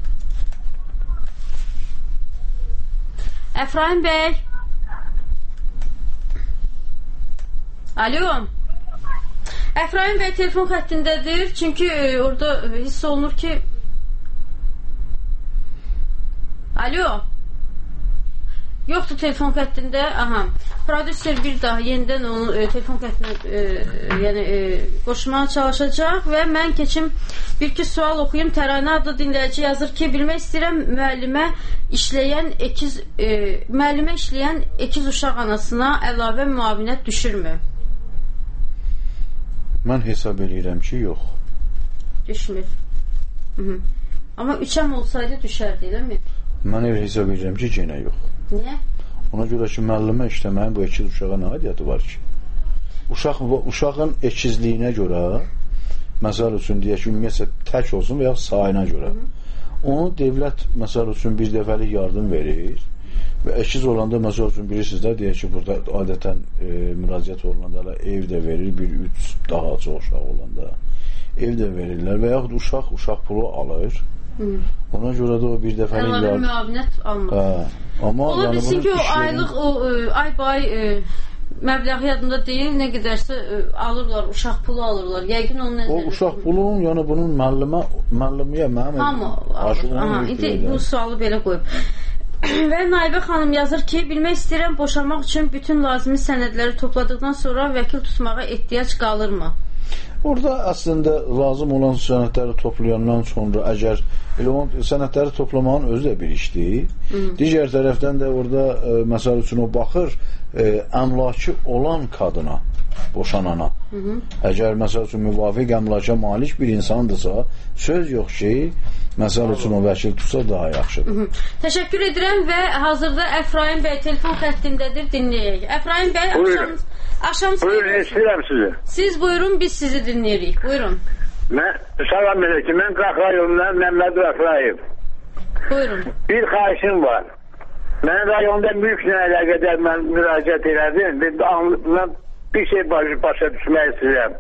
Speaker 3: Əfraim bəy. Alo. Əfraim bəy telefon xəttindədir. Çünki e, orada hiss olunur ki... Alo. Yoxdur telefon xəttində. Aha. Prodüser bir daha yenidən onu e, telefon xəttinə e, yəni e, qoşmağa çalışacaq və mən keçim bir-iki sual oxuyum. Təranə adlı dinləyici yazır ki, bilmək istəyirəm müəllimə işləyən əkiz e, müəllimə işləyən əkiz uşaq anasına əlavə müavinət düşürmü?
Speaker 17: Mən hesab edirəm ki, yox.
Speaker 3: Düşmür. Hı -hı. Amma üçəm olsaydı düşərdi, eləmi?
Speaker 17: Mən elə hesab edirəm ki, yenə yox.
Speaker 3: Niyə?
Speaker 17: Ona görə ki, müəllimə işləməyin bu əkiz uşağa nə aidiyyəti var ki? Uşaq, uşağın əkizliyinə görə, məsəl üçün deyək ki, ümumiyyətlə tək olsun və ya sayına görə, onu devlət, məsəl üçün bir dəfəlik yardım verir və əkiz olanda, məsəl üçün bilirsiniz də, deyək ki, burada adətən e, müraciət olunanda ev də verir, bir üç daha çox uşaq olanda ev də verirlər və yaxud uşaq, uşaq pulu alır. Hı. Ona görə də o bir dəfəlik
Speaker 3: yardım... Əlavə müavinət almır.
Speaker 17: Hə. Amma
Speaker 3: ola
Speaker 17: yəni
Speaker 3: bilsin ki, o
Speaker 17: işlərin...
Speaker 3: aylıq, o e, ay bay e, məbləği yadında deyil, nə qədərsə e, alırlar, uşaq pulu alırlar. Yəqin onun nəzərində.
Speaker 17: O uşaq pulun, yəni bunun müəllimə, müəllimliyə mənim
Speaker 3: Hamı alır. İndi bu sualı belə qoyub. Və Naibə xanım yazır ki, bilmək istəyirəm, boşanmaq üçün bütün lazımi sənədləri topladıqdan sonra vəkil tutmağa ehtiyac qalırmı?
Speaker 17: Orada əslində lazım olan sənədləri toplayandan sonra əgər elə o sənədləri toplamağın özü də bir işdir. Hı. Digər tərəfdən də orada e, məsəl üçün o baxır e, əmlakı olan kadına, boşanana. Hı -hı. Əgər məsəl üçün müvafiq əmlaka malik bir insandırsa, söz yox ki, məsəl üçün o vəkil tutsa daha yaxşıdır.
Speaker 3: Hı -hı. Təşəkkür edirəm və hazırda Əfraim bəy telefon xəttindədir, dinləyək. Əfraim bəy, axşamınız Axşamınız
Speaker 14: buyurun, istəyirəm sizi.
Speaker 3: Siz buyurun, biz sizi dinləyirik. Buyurun.
Speaker 14: Mən, salam əleykum, mən Qax rayonundan Məmməd Əfraim.
Speaker 3: Buyurun.
Speaker 14: Bir xahişim var. Mən rayonda mülklə əlaqədar mən müraciət elədim. Mən bir şey başa düşmək istəyirəm.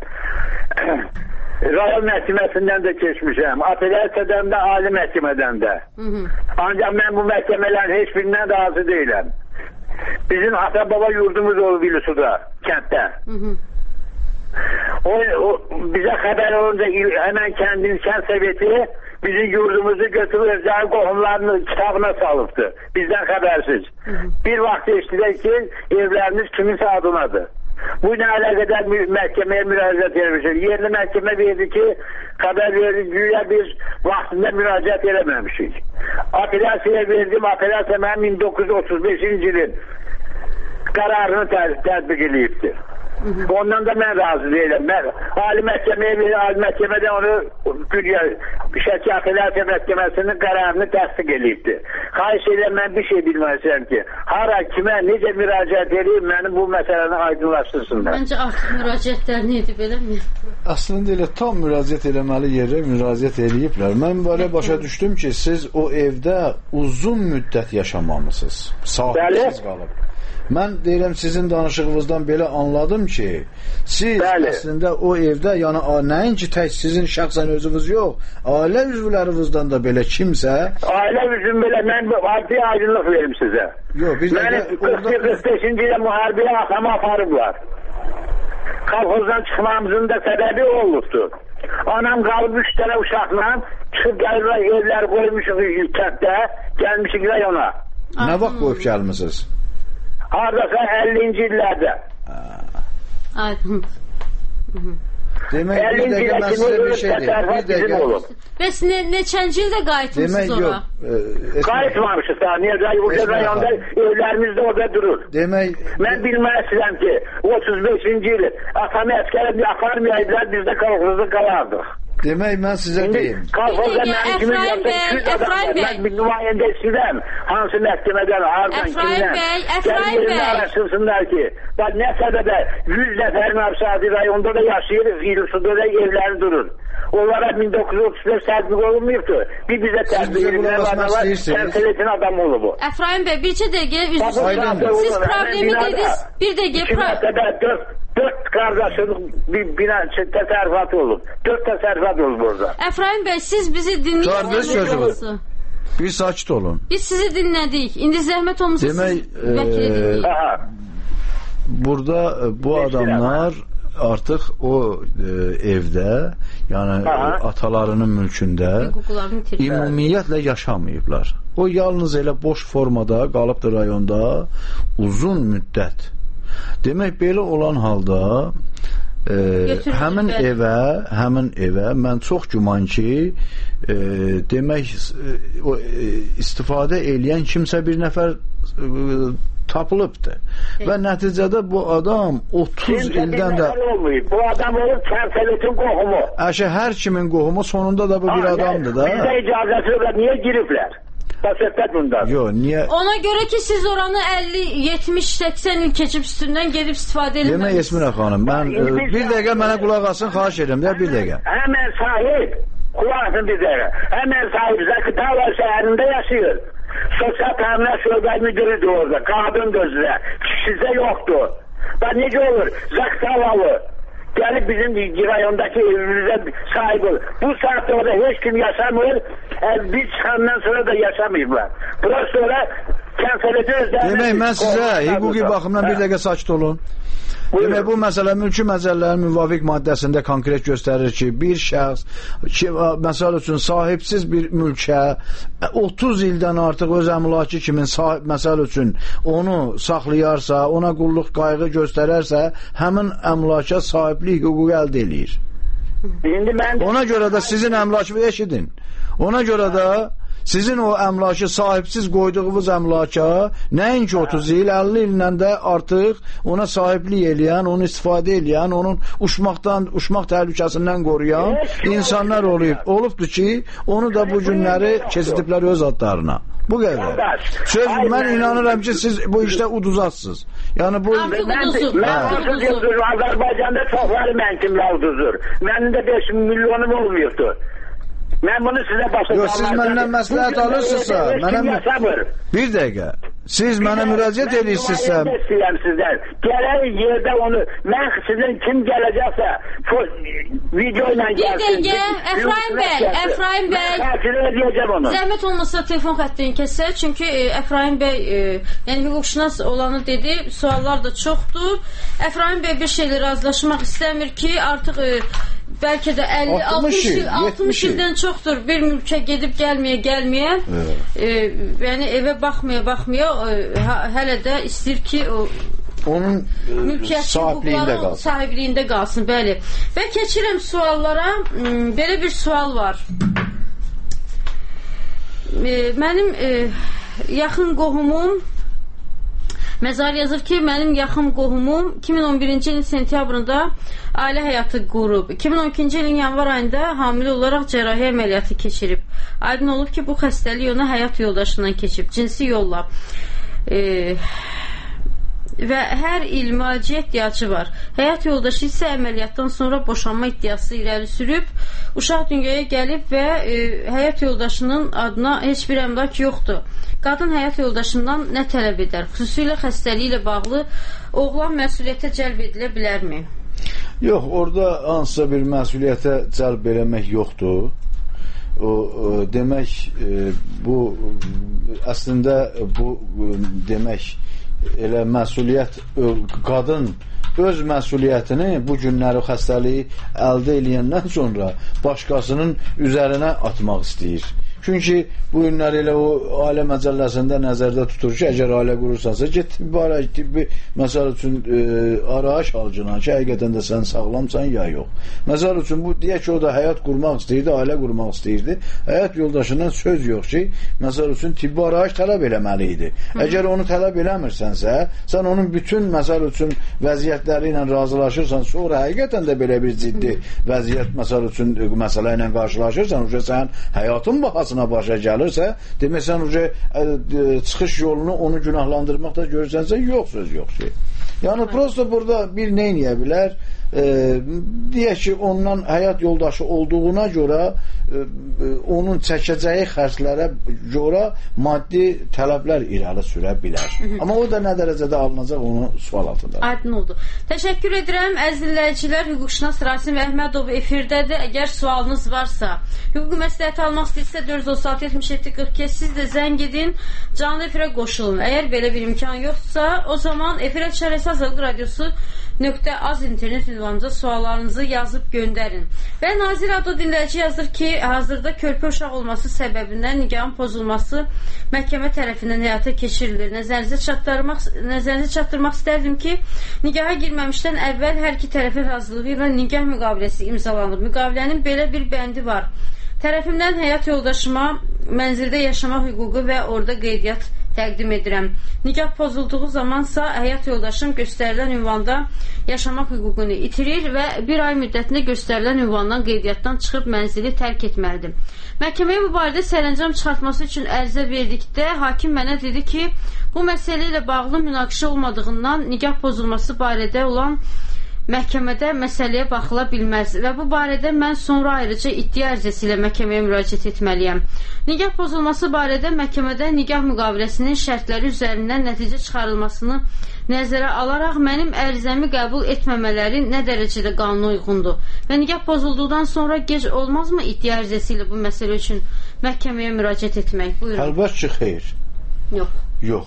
Speaker 14: Rayon məhkəməsindən də keçmişəm. Apelasiyadan da, ali məhkəmədən də. Hı -hı. Ancaq mən bu məhkəmələrin heç birindən razı deyiləm. Bizim ata-baba yurdumuz olub İlüsuda, kənddə. Hı -hı. O, o, bizə xəbər olunca həmən kəndin kənd soveti bizim yurdumuzu götürüb özləri qohumlarının kitabına salıbdı. Bizdən xəbərsiz. Hı -hı. Bir vaxt eşitdik ki, evlərimiz kiminsə adınadır. Bu ilə əlaqədar məhkəməyə müraciət etmişik. Yerli məhkəmə verdi ki, xəbər verdi, güya biz vaxtında müraciət eləməmişik. Apelasiya verdim, apelasiya mənim min doqquz yüz otuz beşinci ilin qərarını tətbiq edibdir. Ondan da mən razı deyiləm. Mən ali məhkəməyə verir, ali məhkəmədə onu güya Şəki Apelasiya Məhkəməsinin qərarını təsdiq edibdir. Xahiş edirəm, mən bir şey bilmək istəyirəm ki, hara, kimə, necə müraciət edib, mənim bu məsələni aydınlaşdırsınlar.
Speaker 3: Məncə artıq müraciətlərini edib, eləmi?
Speaker 17: Əslində elə tam müraciət eləməli yerə müraciət eləyiblər. Mən belə başa düşdüm ki, siz o evdə uzun müddət yaşamamısınız. Sahibsiz qalıb. Mən deyirəm, sizin danışığınızdan belə anladım ki, siz Bəli. əslində o evdə, yəni nəinki tək sizin şəxsən özünüz yox, ailə üzvlərinizdən də belə kimsə...
Speaker 14: Ailə üzvüm belə, mən bir aydınlıq verim sizə.
Speaker 17: Yox, biz
Speaker 14: Məni qırx beşinci ilə müharibəyə atama aparıblar. Kolxozdan çıxmamızın da səbəbi olubdur. Anam qalıb üç dənə uşaqla, çıxıb gəlirlər, evlər qoymuşuq kənddə, gəlmişik rayona.
Speaker 17: Nə vaxt qoyub gəlmişsiniz?
Speaker 14: Haradasa əllinci illərdə.
Speaker 3: Aydın.
Speaker 17: Demək, bir dəqiqə mən sizə bir şey deyim. Bir dəqiqə.
Speaker 3: Bəs ne, neçənci ildə qayıtmışsınız ora?
Speaker 17: E,
Speaker 14: qayıtmamışız daha. Niyə? Urca rayonda evlərimiz də orada durur.
Speaker 17: Demək...
Speaker 14: Mən bilmək istəyirəm ki, otuz beşinci il atamı əskərə aparmayaydılar, biz də qalxızda qalardıq.
Speaker 17: Demək mən sizə deyim.
Speaker 14: Qalxoza mənim kimi
Speaker 2: Əfraim bəy, Əfraim bəy.
Speaker 14: Mən bir nümayəndəsindən, hansı məhkəmədən, hardan,
Speaker 2: Əfraim bəy, Əfraim bəy.
Speaker 14: Araşdırsınlar ki, bax nə səbəbə yüz nəfərin Avşadi rayonunda da yaşayır, Firusuda da evləri durur. Onlara min doqquz yüz otuz beş tətbiq olunmuyubdur. Bir bizə tətbiq edilən adamlar təmsiliyyətin adamı olub bu.
Speaker 2: Əfraim bəy, bircə dəqiqə üzr siz problemi dediniz. Bir dəqiqə.
Speaker 14: İki məktəbə dörd, dörd qardaşın bir bina təsərrüfatı olub. Dörd təsərrüfat olub orada.
Speaker 2: Əfraim bəy, siz bizi dinləyirsiniz.
Speaker 17: Bir sakit olun.
Speaker 2: Biz sizi dinlədik. İndi zəhmət olmasa
Speaker 17: Demək,
Speaker 2: siz vəkili dinləyin.
Speaker 17: Burada bu adamlar artıq o e, evdə, yəni Aha. atalarının mülkündə ümumiyyətlə yaşamayıblar. O yalnız elə boş formada qalıbdır rayonda uzun müddət. Demək, belə olan halda e, həmin bəli. evə, həmin evə mən çox güman ki, e, demək, o, e, istifadə eləyən kimsə bir nəfər e, tapılıbdır. E. Və nəticədə bu adam otuz Kimsə ildən də
Speaker 14: olmayıb. Bu adam olub Kərsəlitin qohumu.
Speaker 17: Əşə hər kimin qohumu, sonunda da bu ha, bir adamdır da.
Speaker 14: Bizdə icazəsi yoxdur. Niyə giriblər? Söhbət bundan.
Speaker 17: Yox, niyə?
Speaker 2: Ona görə ki, siz oranı əlli, yetmiş, səksən il keçib üstündən gedib istifadə edilməlisiniz.
Speaker 17: Demək, Esmira xanım, mən e, bir dəqiqə mənə qulaq asın, xahiş edirəm də, bir dəqiqə.
Speaker 14: Həmən sahib, qulaq asın bir dəqiqə. Həmən sahib Zaqatala şəhərində yaşayır. Sosial təminat şöbə müdürüdür orada, qadın gözlə, sizdə yoxdur. Və necə olur, Zaqatalalı gəlib bizim rayondakı evimizə sahib olur. Bu saatda orada heç kim yaşamır, biz çıxandan sonra da yaşamayıblar. Burası sonra kənsəliyyəti özlərini...
Speaker 17: Demək, mən sizə hüquqi baxımdan bir dəqiqə sakit olun. Demək, bu məsələ mülki məcəllərin müvafiq maddəsində konkret göstərir ki, bir şəxs ki, məsəl üçün sahibsiz bir mülkə otuz ildən artıq öz əmlakı kimi sahib, məsəl üçün onu saxlayarsa, ona qulluq qayğı göstərərsə, həmin əmlaka sahiblik hüququ əldə eləyir. Ona görə də sizin əmlakı eşidin. Ona görə də sizin o əmlakı sahibsiz qoyduğunuz əmlaka nəinki otuz il, əlli illə də artıq ona sahiblik eləyən, onu istifadə eləyən, onun uçmaqdan, uçmaq təhlükəsindən qoruyan insanlar olub, olubdur ki, onu da bu günləri keçidiblər öz adlarına. Bu qədər. Söz, mən inanıram ki, siz bu işdə uduzatsınız. Yəni bu...
Speaker 14: Mən uduzur, uduzur. Azərbaycanda çoxları mən kimlə uduzur. Mənim də beş milyonum olmuyordu. Mən bunu sizə başa
Speaker 17: Yox, siz məndən məsləhət alırsınızsa, mənə... Bir dəqiqə. Siz mənə müraciət edirsinizsə...
Speaker 14: Sizdən. Gələn yerdə onu, mən sizin kim gələcəksə, video ilə gəlsin.
Speaker 2: Bir dəqiqə, Əfraim bəy, Əfraim bəy...
Speaker 14: Mən xərcini deyəcəm onu.
Speaker 2: Zəhmət olmasa telefon xəttini kəsək, çünki Əfraim bəy, yəni hüquqşünas olanı dedi, suallar da çoxdur. Əfraim bəy bir şeylə razılaşmaq istəmir ki, artıq... Bəlkə də əlli altmış il, altmış ildən çoxdur bir mülkə gedib gəlməyə gəlməyə evet. e, yəni evə baxmaya baxmaya e, hələ də istəyir ki o
Speaker 17: onun e, sahibliyində qalsın.
Speaker 2: sahibliyində qalsın, bəli. Və keçirəm suallara. Belə bir sual var. E, mənim e, yaxın qohumum Məzar yazır ki, mənim yaxın qohumum iki min on birinci ilin sentyabrında ailə həyatı qurub. iki min on ikinci ilin yanvar ayında hamilə olaraq cərrahi əməliyyatı keçirib. Aydın olub ki, bu xəstəlik ona həyat yoldaşından keçib, cinsi yolla. E, və hər il müalicə ehtiyacı var. Həyat yoldaşı isə əməliyyatdan sonra boşanma iddiası irəli sürüb, uşaq dünyaya gəlib və e, həyat yoldaşının adına heç bir əmlak yoxdur. Qadın həyat yoldaşından nə tələb edər? Xüsusilə xəstəliklə bağlı oğlan məsuliyyətə cəlb edilə bilərmi?
Speaker 17: Yox, orada hansısa bir məsuliyyətə cəlb eləmək yoxdur. O, o demək e, bu əslində bu demək elə məsuliyyət qadın öz məsuliyyətini bu günləri xəstəliyi əldə eləyəndən sonra başqasının üzərinə atmaq istəyir. Çünki bu günlər elə o ailə məcəlləsində nəzərdə tutur ki, əgər ailə qurursansa, get tibbi, tibbi məsəl üçün e, arayış alcına ki, həqiqətən də sən sağlamsan ya yox. Məsəl üçün, bu deyək ki, o da həyat qurmaq istəyirdi, ailə qurmaq istəyirdi. Həyat yoldaşından söz yox ki, məsəl üçün tibbi arayış tələb eləməli idi. Hı. Əgər onu tələb eləmirsənsə, sən onun bütün məsəl üçün vəziyyətləri ilə razılaşırsan, sonra həqiqətən də belə bir ciddi vəziyyət məsəl üçün məsələ ilə qarşılaşırsan, uca sən həyatın bahasına başa gəlirsə, demək sən uca çıxış yolunu onu günahlandırmaqda görürsənsə, yox söz yox şey. Yəni, prosto burada bir nə eləyə bilər? E, deyək ki, ondan həyat yoldaşı olduğuna görə e, onun çəkəcəyi xərclərə görə maddi tələblər irəli sürə bilər. Hı -hı. Amma o da nə dərəcədə alınacaq onu sual altında.
Speaker 3: Aydın oldu. Təşəkkür edirəm. Əziz dinləyicilər, hüquqşünas Rasim Əhmədov efirdədir. Əgər sualınız varsa, hüquqi məsləhət almaq istəyirsə dörd yüz otuz altı yetmiş yeddi qırx iki siz də zəng edin, canlı efirə qoşulun. Əgər belə bir imkan yoxsa, o zaman efirə çərəsi Azadlıq Radiosu nöqtə az internet ünvanımıza suallarınızı yazıb göndərin. Və Nazir Ado dinləyici yazır ki, hazırda körpə uşaq olması səbəbindən nikahın pozulması məhkəmə tərəfindən həyata keçirilir. Nəzərinizə çatdırmaq, nəzərinizə çatdırmaq istərdim ki, nikaha girməmişdən əvvəl hər iki tərəfin razılığı ilə nikah müqaviləsi imzalanıb. Müqavilənin belə bir bəndi var. Tərəfimdən həyat yoldaşıma mənzildə yaşamaq hüququ və orada qeydiyyat təqdim edirəm. Nikah pozulduğu zamansa həyat yoldaşım göstərilən ünvanda yaşamaq hüququnu itirir və bir ay müddətində göstərilən ünvandan qeydiyyatdan çıxıb mənzili tərk etməlidir. Məhkəməyə bu barədə sərəncam çıxartması üçün ərizə verdikdə hakim mənə dedi ki, bu məsələ ilə bağlı münaqişə olmadığından nikah pozulması barədə olan məhkəmədə məsələyə baxıla bilməz və bu barədə mən sonra ayrıca iddia ərizəsi ilə məhkəməyə müraciət etməliyəm. Nikah pozulması barədə məhkəmədə nikah müqaviləsinin şərtləri üzərindən nəticə çıxarılmasını nəzərə alaraq mənim ərizəmi qəbul etməmələri nə dərəcədə qanuna uyğundur və nikah pozulduqdan sonra gec olmazmı iddia ərizəsi ilə bu məsələ üçün məhkəməyə müraciət etmək? Buyurun.
Speaker 17: Əlbət ki, xeyr.
Speaker 3: Yox.
Speaker 17: Yox.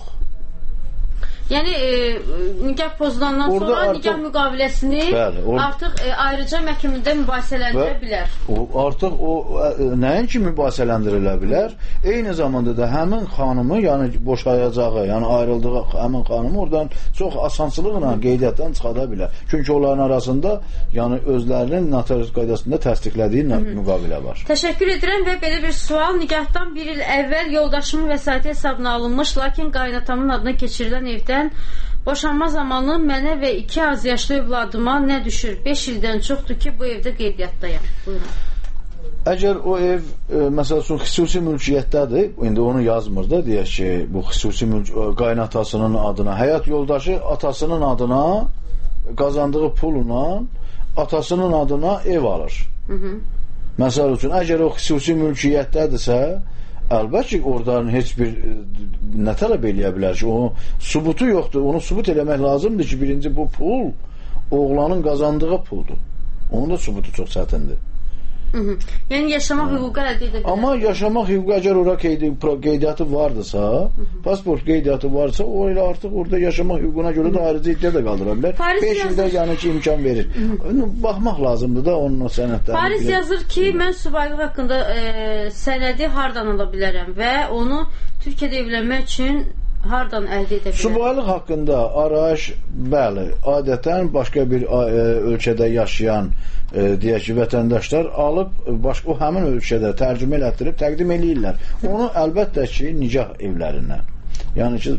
Speaker 3: Yəni e, nikah pozulandan orada sonra artıq, nikah müqaviləsini bəli, or artıq e, ayrıca məhkəmədə mübahisələndirə bilər.
Speaker 17: O, artıq o nəinki mübahisələndirilə bilər, eyni zamanda da həmin xanımı, yəni boşayacağı, yəni ayrıldığı həmin xanımı oradan çox asansılıqla qeydiyyatdan çıxada bilər. Çünki onların arasında yəni özlərinin notarius qaydasında təsdiqlədiyi Hı -hı. müqavilə var.
Speaker 3: Təşəkkür edirəm və belə bir sual, nikahdan bir il əvvəl yoldaşımın vəsaiti hesabına alınmış, lakin qaynatamın adına keçirilən evdə boşanma zamanı mənə və iki az yaşlı övladıma nə düşür? beş ildən çoxdur ki, bu evdə qeydiyyatdayam. Buyurun.
Speaker 17: Əgər o ev, e, məsəl üçün, xüsusi mülkiyyətdədir, indi onu yazmır da, deyək ki, bu xüsusi mülk, qaynatasının adına, həyat yoldaşı atasının adına, qazandığı pulla atasının adına ev alır. Hı -hı. Məsəl üçün, əgər o xüsusi mülkiyyətdədirsə, əlbət ki, oradan heç bir nə tələb eləyə bilər ki, onun subutu yoxdur. Onu subut eləmək lazımdır ki, birinci bu pul oğlanın qazandığı puldur. Onun da subutu çox çətindir.
Speaker 3: Hı -hı. Yəni yaşamaq hüququ əldə edə bilər.
Speaker 17: Amma yaşamaq hüququ əgər ora qeydiyyatı vardırsa, Hı -hı. pasport qeydiyyatı varsa, o ilə artıq orada yaşamaq hüququna görə də ayrıca iddia da qaldıra bilər. beş ildə yəni ki, imkan verir. Hı -hı. Baxmaq lazımdır da onun o sənədlərini.
Speaker 3: Paris yazır ki, mən subaylıq haqqında e, sənədi hardan ala bilərəm və onu Türkiyədə evlənmək üçün hardan əldə edə bilər?
Speaker 17: Subaylıq haqqında arayış, bəli, adətən başqa bir e, ölkədə yaşayan e, deyək ki, vətəndaşlar alıb başqa o həmin ölkədə tərcümə elətdirib təqdim eləyirlər. Onu əlbəttə ki, nikah evlərinə. Yəni ki,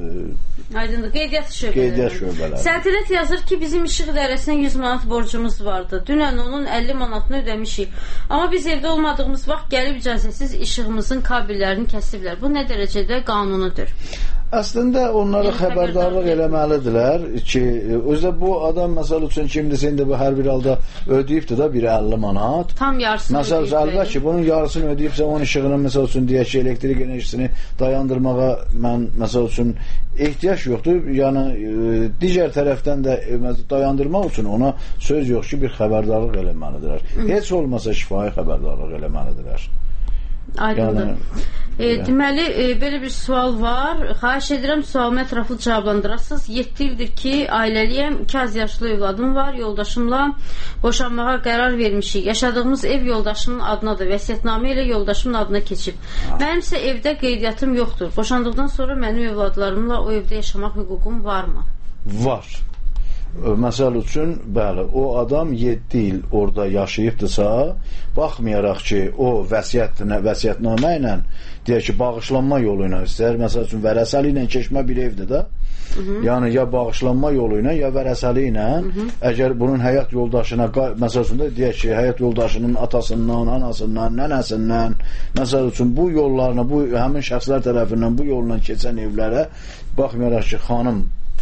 Speaker 3: e, aydındır, qeydiyyat şöbələri.
Speaker 17: Qeydiyyat şöbələri.
Speaker 3: Səltinət yazır ki, bizim işıq idarəsinə yüz manat borcumuz vardı. Dünən onun əlli manatını ödəmişik. Amma biz evdə olmadığımız vaxt gəlib icazəsiz işığımızın kabellərini kəsiblər. Bu nə dərəcədə qanunudur?
Speaker 17: Əslində onlara yəni, xəbərdarlıq eləməlidirlər ki, özdə bu adam məsəl üçün kimdirsə indi bu hər bir halda ödəyibdir da biri əlli manat.
Speaker 3: Tam yarısını
Speaker 17: məsəl, ödəyib. Əlbət ki, bunun yarısını ödəyibsə onun işığını məsəl üçün deyək ki, elektrik enerjisini dayandırmağa mən məsəl üçün ehtiyac yoxdur. Yəni e, digər tərəfdən də e, dayandırmaq üçün ona söz yox ki, bir xəbərdarlıq eləməlidirlər. Hı. Heç olmasa şifahi xəbərdarlıq eləməlidirlər.
Speaker 3: Aydındır.
Speaker 17: Yəni,
Speaker 3: E, deməli, e, belə bir sual var. Xahiş edirəm, sualımı ətraflı cavablandırasınız. yeddi ildir ki, ailəliyəm, iki az yaşlı övladım var. Yoldaşımla boşanmağa qərar vermişik. Yaşadığımız ev yoldaşımın adınadır. Vəsiyyətnamə ilə yoldaşımın adına keçib. Mənim isə evdə qeydiyyatım yoxdur. Boşandıqdan sonra mənim övladlarımla o evdə yaşamaq hüququm varmı?
Speaker 17: Var. Məsəl üçün, bəli, o adam yeddi il orada yaşayıbdırsa, baxmayaraq ki, o vəsiyyətinə, vəsiyyətnamə ilə deyək ki, bağışlanma yolu ilə istər, məsəl üçün vərəsəli ilə keçmə bir evdir də, Hı -hı. yəni ya bağışlanma yolu ilə, ya vərəsəli ilə, Hı -hı. əgər bunun həyat yoldaşına, məsəl üçün də deyək ki, həyat yoldaşının atasından, anasından, nənəsindən, məsəl üçün bu yollarına, bu həmin şəxslər tərəfindən bu yolla keçən evlərə, baxmayaraq ki, xanım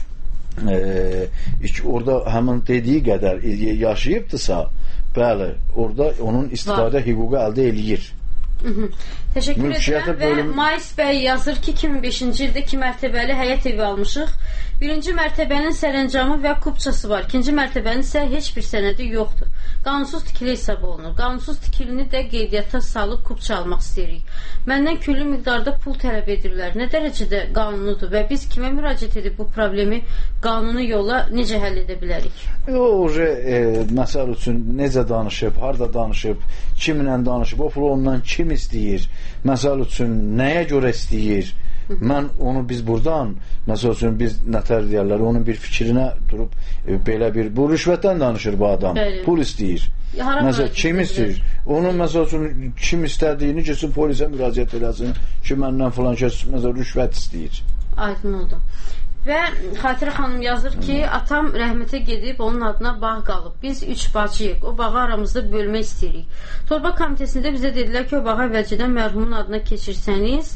Speaker 17: Ee, orada həmin dediyi qədər yaşayıbdırsa, bəli, orada onun istifadə hüququ əldə eləyir.
Speaker 3: Hı -hı. Təşəkkür edirəm və bölüm... Mais bəy yazır ki, iki min beşinci ildə iki mərtəbəli həyət evi almışıq. Birinci mərtəbənin sərəncamı və kupçası var. İkinci mərtəbənin isə heç bir sənədi yoxdur. Qanunsuz tikili hesab olunur. Qanunsuz tikilini də qeydiyyata salıb kupça almaq istəyirik. Məndən küllü miqdarda pul tələb edirlər. Nə dərəcədə qanunudur və biz kimə müraciət edib bu problemi qanuni yolla necə həll edə bilərik?
Speaker 17: O, e, məsəl üçün necə danışıb, harada danışıb, kiminlə danışıb, o pulu ondan kim istəyir, məsəl üçün nəyə görə istəyir, mən onu biz buradan, məsəl üçün biz nətər deyərlər, onun bir fikrinə durub e, belə bir, bu rüşvətdən danışır bu adam, Bəli. pul istəyir. Məsəl, kim istəyir? Onun məsəl üçün kim istədiyini keçsin polisə müraciət eləsin ki, məndən filan kəs məsəl rüşvət istəyir.
Speaker 3: Aydın oldu. Və Xatirə xanım yazır ki, atam rəhmətə gedib, onun adına bağ qalıb. Biz üç bacıyıq, o bağı aramızda bölmək istəyirik. Torba komitəsində bizə dedilər ki, o bağı əvvəlcədən mərhumun adına keçirsəniz,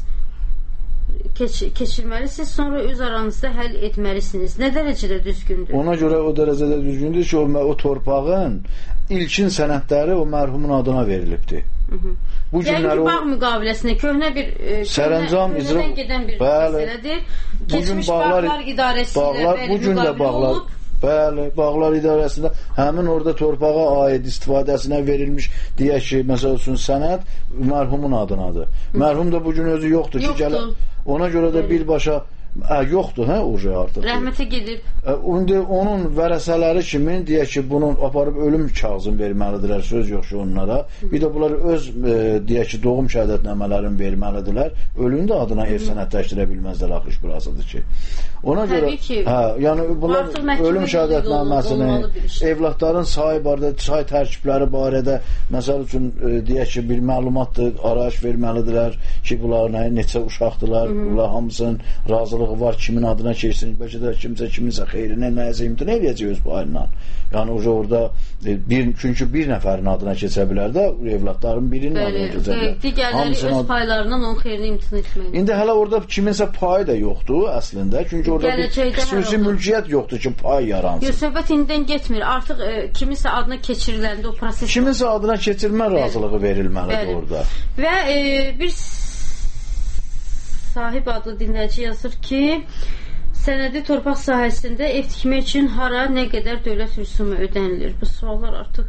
Speaker 3: keç keçirməlisiniz, sonra öz aranızda həll etməlisiniz. Nə dərəcədə düzgündür?
Speaker 17: Ona görə o dərəcədə düzgündür ki, o, o torpağın ilkin sənədləri o mərhumun adına verilibdir.
Speaker 3: Hı -hı. Bu günlər o bağ müqaviləsinə köhnə bir e,
Speaker 17: sərəncam icra
Speaker 3: gedən bir məsələdir. Keçmiş bağlar, bağlar idarəsi
Speaker 17: bağlar,
Speaker 3: ilə
Speaker 17: bu gün də bağlar olub. Bəli, bağlar idarəsində həmin orada torpağa aid istifadəsinə verilmiş deyək ki, məsəl üçün sənəd mərhumun adınadır. Mərhum da bu gün özü yoxdur, yoxdur. ki, gələ, ona görə də birbaşa Ə, yoxdur, hə, oje artıq.
Speaker 3: Rəhmətə gedib.
Speaker 17: Ə, onun vərəsələri kimi deyək ki, bunun aparıb ölüm kağızını verməlidirlər, söz yox ki onlara. Bir də bunlar öz e, deyək ki, doğum şəhadətnamələrini verməlidirlər. Ölünün də adına ev sənədləşdirə bilməzlər, axı iş burasıdır ki. Ona görə, hə, yəni bunlar ölüm şəhadətnaməsini, evlatların say barədə, say tərkibləri barədə, məsəl üçün e, deyək ki, bir məlumatdır, arayış verməlidirlər ki, bunlar nə, neçə uşaqdılar, Hı -hı. bunlar hamısının razı var, kimin adına keçsin, bəlkə də kimsə kiminsə xeyrinə nəyəsə imtina eləyəcəyik bu ayla. Yəni orada bir, çünki bir nəfərin adına keçə bilər də, evlatların birinin Bəli, adına keçə bilər.
Speaker 3: Digərləri öz ad... paylarından onun xeyrini imtina etməlidir.
Speaker 17: İndi hələ orada kiminsə payı da yoxdur əslində, çünki orada Gələcəkdə bir xüsusi mülkiyyət yoxdur ki, pay yaransın.
Speaker 3: Yox, söhbət indidən getmir. Artıq e, kiminsə adına keçiriləndə o proses...
Speaker 17: Kiminsə adına keçirmə razılığı verilməlidir Bəli. orada.
Speaker 3: Və e, bir sahib adlı dinləyici yazır ki, sənədi torpaq sahəsində ev tikmək üçün hara, nə qədər dövlət rüsumu ödənilir? Bu suallar artıq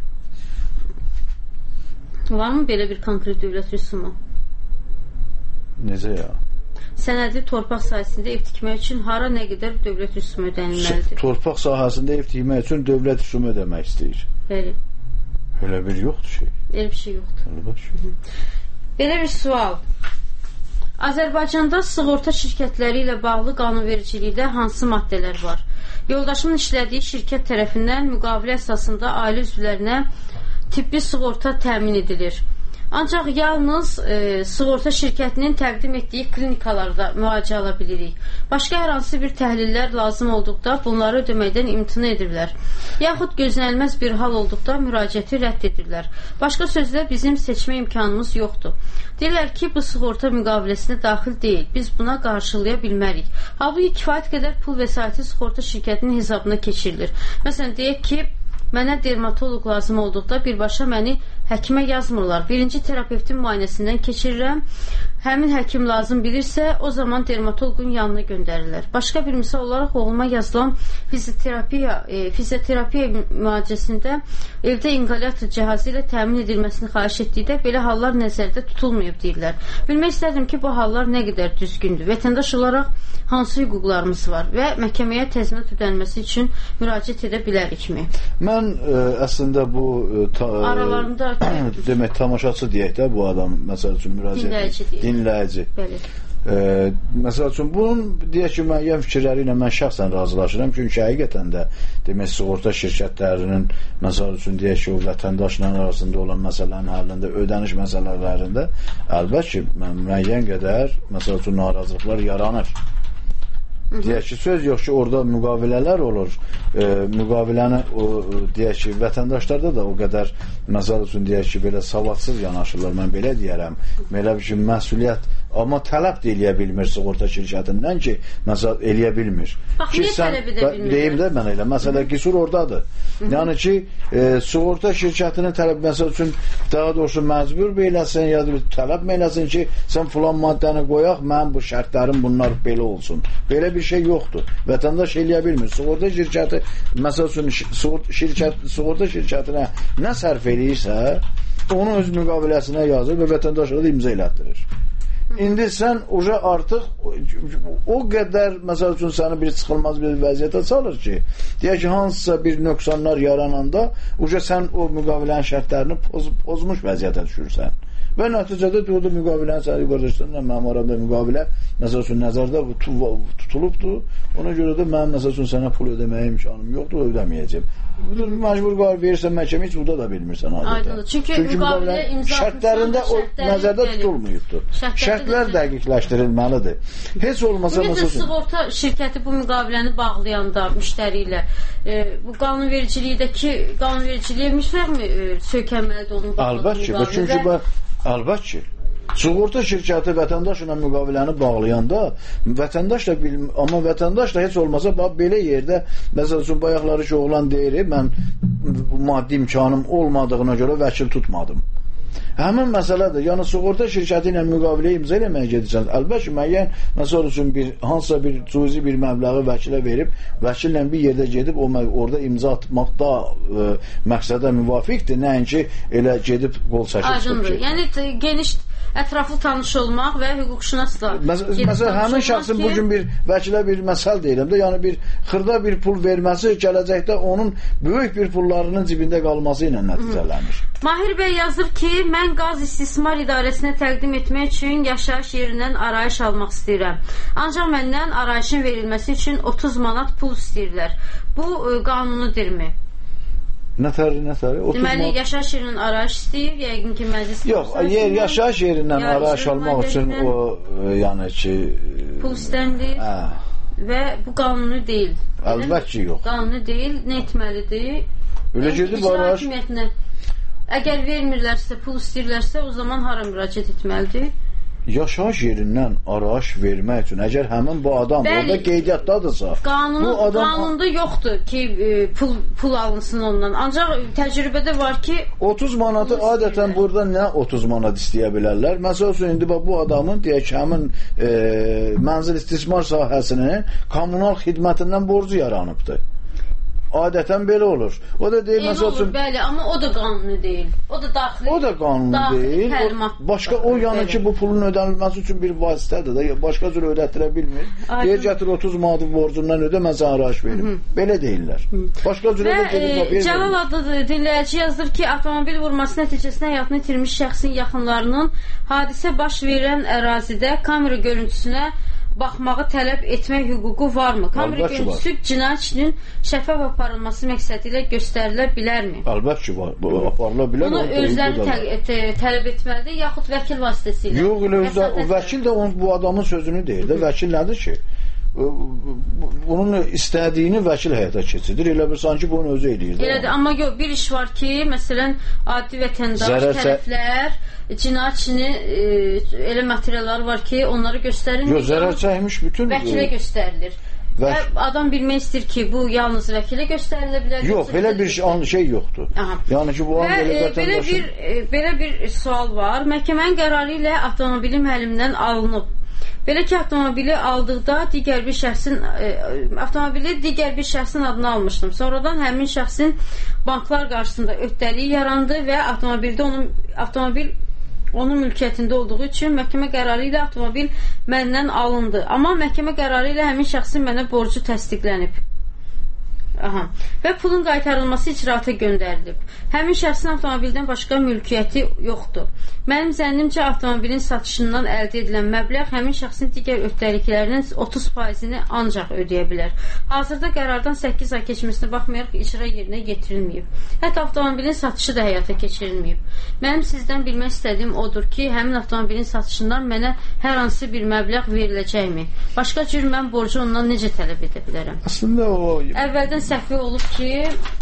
Speaker 3: varmı belə bir konkret dövlət rüsumu?
Speaker 17: Necə ya?
Speaker 3: Sənədi torpaq sahəsində ev tikmək üçün hara, nə qədər dövlət rüsumu ödənilməlidir?
Speaker 17: Torpaq sahəsində ev tikmək üçün dövlət rüsumu ödəmək istəyir.
Speaker 3: Bəli.
Speaker 17: Elə bir yoxdur şey.
Speaker 3: Elə bir şey yoxdur. Belə bir sual. Azərbaycanda sığorta şirkətləri ilə bağlı qanunvericilikdə hansı maddələr var? Yoldaşımın işlədiyi şirkət tərəfindən müqavilə əsasında ailə üzvlərinə tibbi sığorta təmin edilir. Ancaq yalnız e, sığorta şirkətinin təqdim etdiyi klinikalarda müalicə ala bilirik. Başqa hər hansı bir təhlillər lazım olduqda bunları ödəməkdən imtina edirlər. Yaxud gözlənilməz bir hal olduqda müraciəti rədd edirlər. Başqa sözlə bizim seçmə imkanımız yoxdur. Deyirlər ki, bu sığorta müqaviləsinə daxil deyil. Biz buna qarşılaya bilmərik. Halbuki kifayət qədər pul vəsaiti sığorta şirkətinin hesabına keçirilir. Məsələn, deyək ki, mənə dermatoloq lazım olduqda birbaşa məni həkimə yazmırlar. Birinci terapevtin müayinəsindən keçirirəm. Həmin həkim lazım bilirsə, o zaman dermatoloqun yanına göndərirlər. Başqa bir misal olaraq oğluma yazılan fizioterapiya, e, fizioterapiya müalicəsində evdə inqalyator cihazı ilə təmin edilməsini xahiş etdikdə belə hallar nəzərdə tutulmayıb deyirlər. Bilmək istədim ki, bu hallar nə qədər düzgündür? Vətəndaş olaraq hansı hüquqlarımız var və məhkəməyə təzminat ödənilməsi üçün müraciət edə bilərikmi?
Speaker 17: Mən ə, əslində bu ə, ta,
Speaker 3: aralarında
Speaker 17: demək tamaşaçı deyək də bu adam məsəl üçün müraciət
Speaker 3: dinləyici deyək.
Speaker 17: Dinləyici.
Speaker 3: Bəli.
Speaker 17: Ə, məsəl üçün bunun deyək ki, müəyyən fikirləri ilə mən şəxsən razılaşıram. Çünki həqiqətən də demək sığorta şirkətlərinin məsəl üçün deyək ki, o vətəndaşla arasında olan məsələlərin həllində, ödəniş məsələlərində əlbəttə ki, müəyyən qədər məsəl üçün narazılıqlar yaranır. Deyək ki, söz yox ki, orada müqavilələr olur. E, müqaviləni o, deyək ki, vətəndaşlarda da o qədər məsəl üçün deyək ki, belə savadsız yanaşırlar, mən belə deyərəm. Belə bir ki, məsuliyyət, amma tələb də eləyə bilmir sığorta şirkətindən ki, məsəl eləyə bilmir.
Speaker 3: Bax, niyə tələb edə bilmir?
Speaker 17: Deyim də mən elə, məsələ qisur oradadır. Hı -hı. Yəni ki, e, sığorta şirkətinin tələb, məsəl üçün, daha doğrusu məcbur beyləsin, ya da tələb meyləsin ki, sən filan maddəni qoyaq, mən bu şərtlərim bunlar belə olsun. Belə bir şey yoxdur. Vətəndaş eləyə bilmir. Sığorta şirkəti, məsəl üçün, şirkət, sığorta şirkətinə nə sərf eləyirsə, onu öz müqaviləsinə yazır və vətəndaşlara da imza elətdirir. İndi sən uca artıq o qədər məsəl üçün səni bir çıxılmaz bir vəziyyətə salır ki, deyək ki, hansısa bir nöqsanlar yarananda uca sən o müqavilənin şərtlərini poz, pozmuş vəziyyətə düşürsən. Və nəticədə o da müqaviləni səni qarşılaşdırırlar, mənim aramda müqavilə məsəl üçün nəzərdə tutulubdur. Ona görə də mənim məsəl üçün sənə pul ödəməyə imkanım yoxdur, ödəməyəcəm. Məcbur qal verirsən məhkəmə heç uda da bilmirsən adətən.
Speaker 3: Çünki, Çünki müqavilə imza
Speaker 17: şərtlərində o nəzərdə tutulmayıbdur. Şərtlər dəqiqləşdirilməlidir. Heç olmasa
Speaker 3: məsəl üçün sığorta şirkəti bu müqaviləni bağlayanda müştəri ilə e, bu qanunvericilikdəki qanunvericiliyə müsbətmi e, söykənməlidir onun
Speaker 17: bağladığı müqavilə? Çünki bu əlbəttə ki, sığorta şirkəti vətəndaşla müqaviləni bağlayanda vətəndaş da bil, amma vətəndaş da heç olmasa bax belə yerdə məsəl üçün bayaqları ki, oğlan deyir, mən maddi imkanım olmadığına görə vəkil tutmadım. Həmin məsələdir. Yəni sığorta şirkəti ilə müqavilə imza eləməyə gedirsən. Əlbəttə ki, müəyyən məsəl üçün bir hansısa bir cüzi bir məbləği vəkilə verib, vəkillə bir yerdə gedib o orada imza atmaq da e, məqsədə müvafiqdir. Nəinki elə gedib qol çəkib çıxıb.
Speaker 3: Yəni geniş ətraflı tanış olmaq və hüquqşünasla.
Speaker 17: Məsələn, həmin şəxsin ki, bugün bir vəkilə bir məsəl deyirəm də, yəni bir xırda bir pul verməsi gələcəkdə onun böyük bir pullarının cibində qalması ilə nəticələnir.
Speaker 3: Mahir bəy yazır ki, mən qaz istismar idarəsinə təqdim etmək üçün yaşayış yerindən arayış almaq istəyirəm. Ancaq məndən arayışın verilməsi üçün otuz manat pul istəyirlər. Bu e, qanunudirmi?
Speaker 17: Nətəri, nətəri?
Speaker 3: Deməli, yaşayış yerinin arayış istəyir, yəqin ki, məclis...
Speaker 17: Yox, yer, yaşayış yerindən arayış almaq üçün o, yəni ki...
Speaker 3: Pul istəndir və bu qanunu deyil.
Speaker 17: Əlbəttə ki, yox.
Speaker 3: Qanunu deyil, nə etməlidir?
Speaker 17: Öyle gedib arayış...
Speaker 3: Əgər vermirlərsə, pul istəyirlərsə, o zaman hara müraciət etməlidir?
Speaker 17: Yaşayış yerindən arayış vermək üçün, əgər həmin bu adam Bəli, orada qeydiyyatdadırsa,
Speaker 3: qanunu, bu adam... qanunda yoxdur ki, e, pul, pul alınsın ondan. Ancaq təcrübədə var ki...
Speaker 17: otuz manatı adətən burada nə otuz manat istəyə bilərlər? Məsəl üçün, indi bu adamın, deyək, həmin e, mənzil istismar sahəsinin kommunal xidmətindən borcu yaranıbdır. Adətən belə olur. O da deyil, məsəl üçün...
Speaker 3: Bəli, amma o da qanuni deyil. O da daxili...
Speaker 17: O da qanuni deyil. O, başqa, o yəni ki, bu pulun ödənilməsi üçün bir vasitədir də, başqa cür ödətirə bilmir. Deyir, gətir otuz manat borcundan ödə, mən sənə arayış verim. Belə deyirlər. Başqa cür ödə gedir.
Speaker 3: Və Cəlal adlı dinləyici yazır ki, avtomobil vurması nəticəsində həyatını itirmiş şəxsin yaxınlarının hadisə baş verən ərazidə kamera görüntüsünə baxmağı tələb etmək hüququ varmı? Kamera görüntüsü cinayətçinin şəffaf aparılması məqsədi ilə göstərilə bilərmi?
Speaker 17: Əlbəttə ki, var. Bu aparıla bilər.
Speaker 3: Bunu özləri tələb etməlidir, yaxud vəkil vasitəsilə?
Speaker 17: Yox, elə özə, o vəkil də onun, bu adamın sözünü deyir də. Vəkil nədir ki? Bunun istədiyini vəkil həyata keçirir. Elə bir sanki bunu özü eləyir.
Speaker 3: Elədir, amma yox, bir iş var ki, məsələn, adi vətəndaş, Zərər tərəflər cinayətçinin e, elə materiallar var ki, onları göstərilmir.
Speaker 17: Yox, zərər çəkmiş bütün
Speaker 3: vəkilə göstərilir.
Speaker 4: Və
Speaker 3: adam bilmək istəyir ki, bu yalnız vəkilə göstərilə bilər.
Speaker 4: Yox, elə bir şey, şey yoxdur.
Speaker 3: Aha.
Speaker 4: Yəni ki, bu an belə
Speaker 3: belə bir e, belə bir sual var. Məhkəmənin qərarı ilə avtomobilin müəllimdən alınıb. Belə ki, avtomobili aldıqda digər bir şəxsin e, avtomobili digər bir şəxsin adına almışdım. Sonradan həmin şəxsin banklar qarşısında öhdəliyi yarandı və avtomobildə onun avtomobil onun mülkiyyətində olduğu üçün məhkəmə qərarı ilə avtomobil məndən alındı. Amma məhkəmə qərarı ilə həmin şəxsin mənə borcu təsdiqlənib. Aha. Və pulun qaytarılması icraata göndərilib. Həmin şəxsin avtomobildən başqa mülkiyyəti yoxdur. Mənim zənnimcə avtomobilin satışından əldə edilən məbləğ həmin şəxsin digər öhdəliklərinin otuz faizini ancaq ödəyə bilər. Hazırda qərardan səkkiz ay keçməsinə baxmayaraq icra yerinə yetirilməyib. Hətta avtomobilin satışı da həyata keçirilməyib. Mənim sizdən bilmək istədiyim odur ki, həmin avtomobilin satışından mənə hər hansı bir məbləğ veriləcəkmi? Başqa cür mən borcu ondan necə tələb edə bilərəm?
Speaker 4: Əslində o
Speaker 3: əvvəldən səhvi olub ki,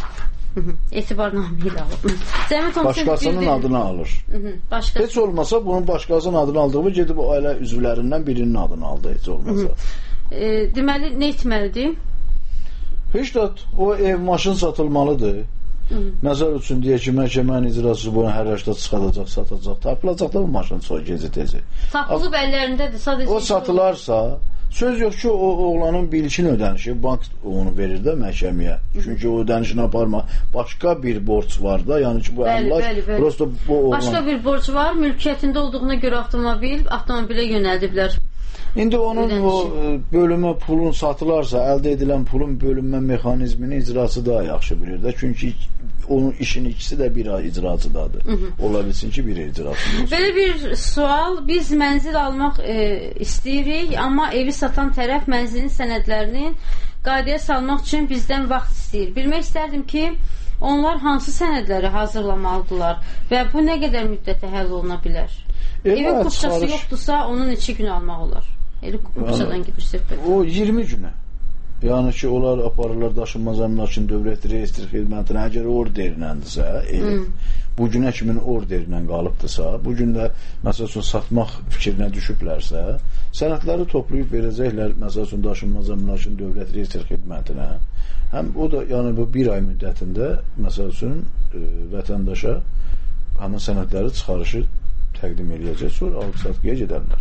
Speaker 3: etibarnamə ilə alıb.
Speaker 4: Başqasının bir... adını alır.
Speaker 3: Başqası...
Speaker 4: Heç olmasa bunun başqasının adını aldığını gedib o ailə üzvlərindən birinin adını aldı, heç olmasa.
Speaker 3: E, deməli, nə etməlidir?
Speaker 4: Heç də o ev, maşın satılmalıdır. Məsəl üçün deyək ki, məhkəmənin icrası bunu hər yaşda çıxadacaq, satacaq, tapılacaq da bu maşın sonra gezi tezi.
Speaker 3: Tapılıb əllərindədir, sadəcə.
Speaker 4: O satılarsa, söz yox ki, o oğlanın bilkin ödənişi, bank onu verir də məhkəməyə. Çünki o ödənişini aparma, başqa bir borc var da, yəni ki, bu əmlak, prosto bu oğlan.
Speaker 3: Başqa bir borc var, mülkiyyətində olduğuna görə avtomobil, avtomobilə yönəldiblər.
Speaker 4: İndi onun o bölümə pulun satılarsa, əldə edilən pulun bölünmə mexanizmini icrası daha yaxşı bilir də. Çünki onun işin ikisi də bir ay icracıdadır. Hı -hı. Ola bilsin ki, bir icracıdır.
Speaker 3: Belə bir sual, biz mənzil almaq e, istəyirik, amma evi satan tərəf mənzilin sənədlərini qaydaya salmaq üçün bizdən vaxt istəyir. Bilmək istərdim ki, onlar hansı sənədləri hazırlamalıdırlar və bu nə qədər müddətə həll oluna bilər?
Speaker 4: Evet,
Speaker 3: Evin kupçası
Speaker 4: sarış...
Speaker 3: yoxdursa, onun iki gün almaq olar. Eli kupçadan gedir söhbət.
Speaker 4: O iyirmi günə. Yəni ki, onlar aparırlar daşınmaz əmlakın dövlət reyestri xidmətinə, əgər orderinəndirsə, ev, bu günə kimin orderinə qalıbdırsa, bu gün də məsəl üçün satmaq fikrinə düşüblərsə, sənədləri toplayıb verəcəklər məsəl üçün daşınmaz əmlakın dövlət reyestri xidmətinə. Həm o da yəni bu bir ay müddətində məsəl üçün e, vətəndaşa həmin sənədləri çıxarışı təqdim eləyəcək, sonra alqı-satqıya gedərlər.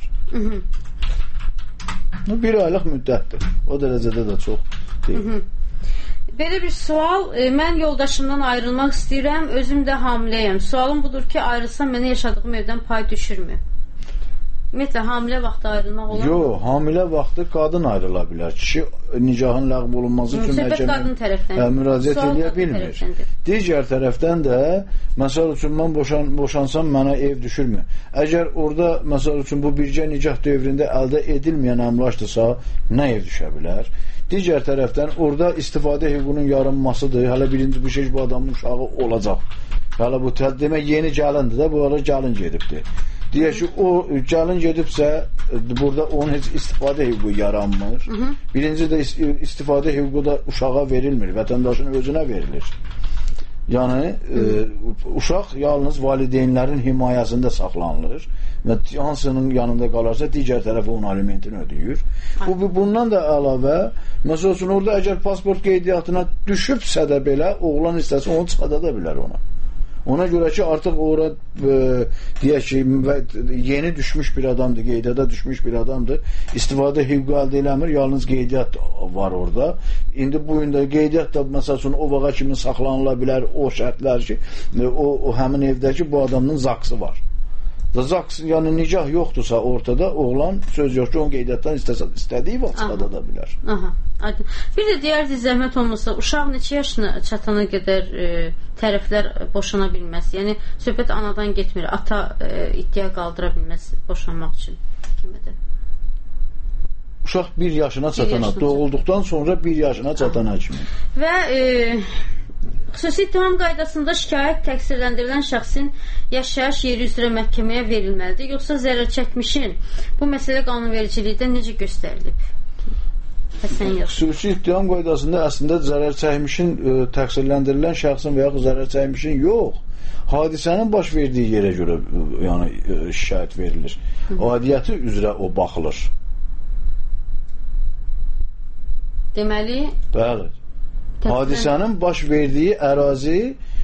Speaker 4: Bu bir aylıq müddətdir. O dərəcədə də çox deyil. Hı -hı.
Speaker 3: Belə bir sual, e, mən yoldaşımdan ayrılmaq istəyirəm, özüm də hamiləyəm. Sualım budur ki, ayrılsam mənə yaşadığım evdən pay düşürmü? Ümumiyyətlə, hamilə vaxtı ayrılmaq olar mı?
Speaker 4: Yox, hamilə vaxtı qadın ayrıla bilər. Kişi nikahın ləğv olunması üçün
Speaker 3: məhkəməyə
Speaker 4: müraciət edə bilmir. Digər tərəfdən də, məsəl üçün, mən boşan, boşansam mənə ev düşürmü? Əgər orada, məsəl üçün, bu bircə nikah dövründə əldə edilməyən əmlakdırsa, nə ev düşə bilər? Digər tərəfdən, orada istifadə hüququnun yarınmasıdır. Hələ birinci bu şey, bu adamın uşağı olacaq. Hələ bu, demək, yeni gəlindir də, bu ara gəlin gedibdir. Deyək ki, o gəlin gedibsə, burada onun heç istifadə hüququ yaranmır. Hı -hı. Birinci də istifadə hüququ da uşağa verilmir, vətəndaşın özünə verilir. Yəni, e, uşaq yalnız valideynlərin himayəsində saxlanılır və hansının yanında qalarsa, digər tərəfə onun alimentini ödəyir. Bu, bundan da əlavə, məsəl üçün, orada əgər pasport qeydiyyatına düşübsə də belə, oğlan istəsə, onu çıxada da bilər ona. Ona görə ki, artıq orada e, deyək ki, yeni düşmüş bir adamdır, qeydiyyata düşmüş bir adamdır, istifadə hüququ əldə eləmir, yalnız qeydiyyat var orada. İndi bu gün də qeydiyyat da, məsəl üçün, o vaqa kimi saxlanıla bilər, o şərtlər ki, o, o həmin evdəki bu adamın zaksı var. Zaks, yəni nikah yoxdursa ortada, oğlan söz yox ki, onun qeydiyyatdan istəsə, istədiyi vaxt çıxada da bilər.
Speaker 3: Aha, aydın. Bir də deyərdi, zəhmət olmasa, uşaq neçə yaşına çatana qədər e, tərəflər boşana bilməz. Yəni, söhbət anadan getmir. Ata e, iddia qaldıra bilməz boşanmaq üçün kimədə.
Speaker 4: Uşaq bir yaşına çatana, bir doğulduqdan sonra bir yaşına çatana kimi.
Speaker 3: Və e, xüsusi ittiham qaydasında şikayət təqsirləndirilən şəxsin yaşayış yeri üzrə məhkəməyə verilməlidir, yoxsa zərər çəkmişin bu məsələ qanunvericilikdə necə göstərilib?
Speaker 4: Xüsusi ittiham qaydasında əslində zərər çəkmişin e, təqsirləndirilən şəxsin və yaxud zərər çəkmişin yox, hadisənin baş verdiyi yerə görə yəni, e, şikayət verilir. Adiyyəti üzrə o baxılır.
Speaker 3: Deməli,
Speaker 4: bəli. Hadisənin baş verdiyi ərazi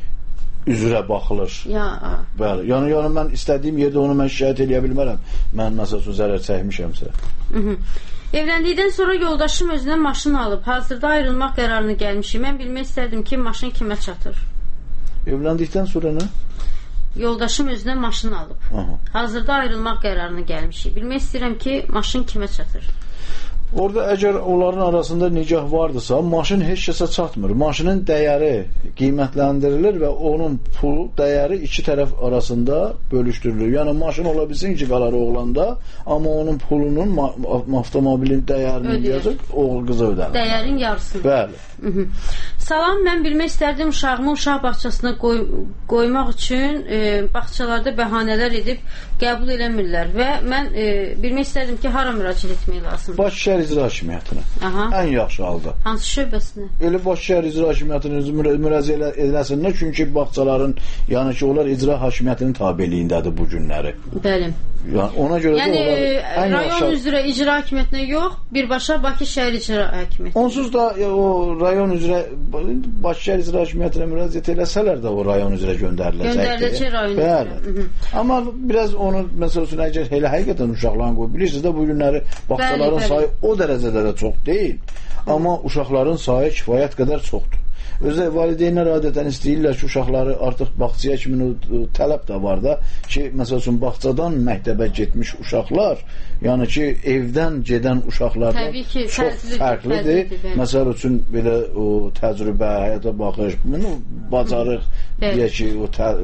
Speaker 4: üzrə baxılır.
Speaker 3: Ya.
Speaker 4: Bəli. Yəni, yəni mən istədiyim yerdə onu mən şikayət edə bilmərəm. Mən məsəl üçün zərər çəkmişəmsə.
Speaker 3: Evləndikdən sonra yoldaşım özünə maşın alıb. Hazırda ayrılmaq qərarına gəlmişik. Mən bilmək istərdim ki, maşın kimə çatır?
Speaker 4: Evləndikdən sonra nə?
Speaker 3: Yoldaşım özünə maşın alıb.
Speaker 4: Aha.
Speaker 3: Hazırda ayrılmaq qərarına gəlmişik. Bilmək istəyirəm ki, maşın kimə çatır?
Speaker 4: Orada əgər onların arasında nikah vardırsa, maşın heç kəsə çatmır. Maşının dəyəri qiymətləndirilir və onun pul dəyəri iki tərəf arasında bölüşdürülür. Yəni maşın ola bilsin ki, qalar oğlanda, amma onun pulunun avtomobilin dəyərinin yazıb, oğul qıza ödənir.
Speaker 3: Dəyərin yarısını.
Speaker 4: Bəli.
Speaker 3: Hı -hı. Salam, mən bilmək istərdim uşağımı uşaq bağçasına qoy, qoymaq üçün e, bağçalarda bəhanələr edib qəbul eləmirlər və mən e, bilmək istərdim ki, hara müraciət etmək lazımdır?
Speaker 4: Bakı şəhər icra hakimiyyətinə.
Speaker 3: Aha.
Speaker 4: Ən yaxşı halda.
Speaker 3: Hansı şöbəsinə?
Speaker 4: Elə Bakı şəhər icra hakimiyyətinə müraciət edəsinlər, çünki bağçaların, yəni ki, onlar icra hakimiyyətinin tabeliyindədir bu günləri.
Speaker 3: Bəli.
Speaker 4: Yəni, ona görə
Speaker 3: yəni,
Speaker 4: də onlar ən
Speaker 3: rayon
Speaker 4: yaxşı...
Speaker 3: üzrə icra hakimiyyətinə yox, birbaşa Bakı şəhər icra hakimiyyətinə.
Speaker 4: Onsuz da o rayon üzrə Bakı şəhər icra hakimiyyətinə müraciət eləsələr də o rayon üzrə göndəriləcəkdir.
Speaker 3: Göndəriləcək rayon üzrə.
Speaker 4: Amma biraz onu, məsəl üçün, əgər elə həqiqətən uşaqların qoy, bilirsiniz də bu günləri bağçaların bəli, sayı bəli. O dərəcədə də çox deyil, amma uşaqların sayı kifayət qədər çoxdur. Özə valideynlər adətən istəyirlər ki, uşaqları artıq bağçaya kimi tələb də var da ki, məsəl üçün, bağçadan məktəbə getmiş uşaqlar, yəni ki, evdən gedən uşaqlardan
Speaker 3: ki,
Speaker 4: çox fərqlidir. Məsəl üçün, belə o təcrübə, həyata baxış, bunu bacarıq, deyək ki, o tə,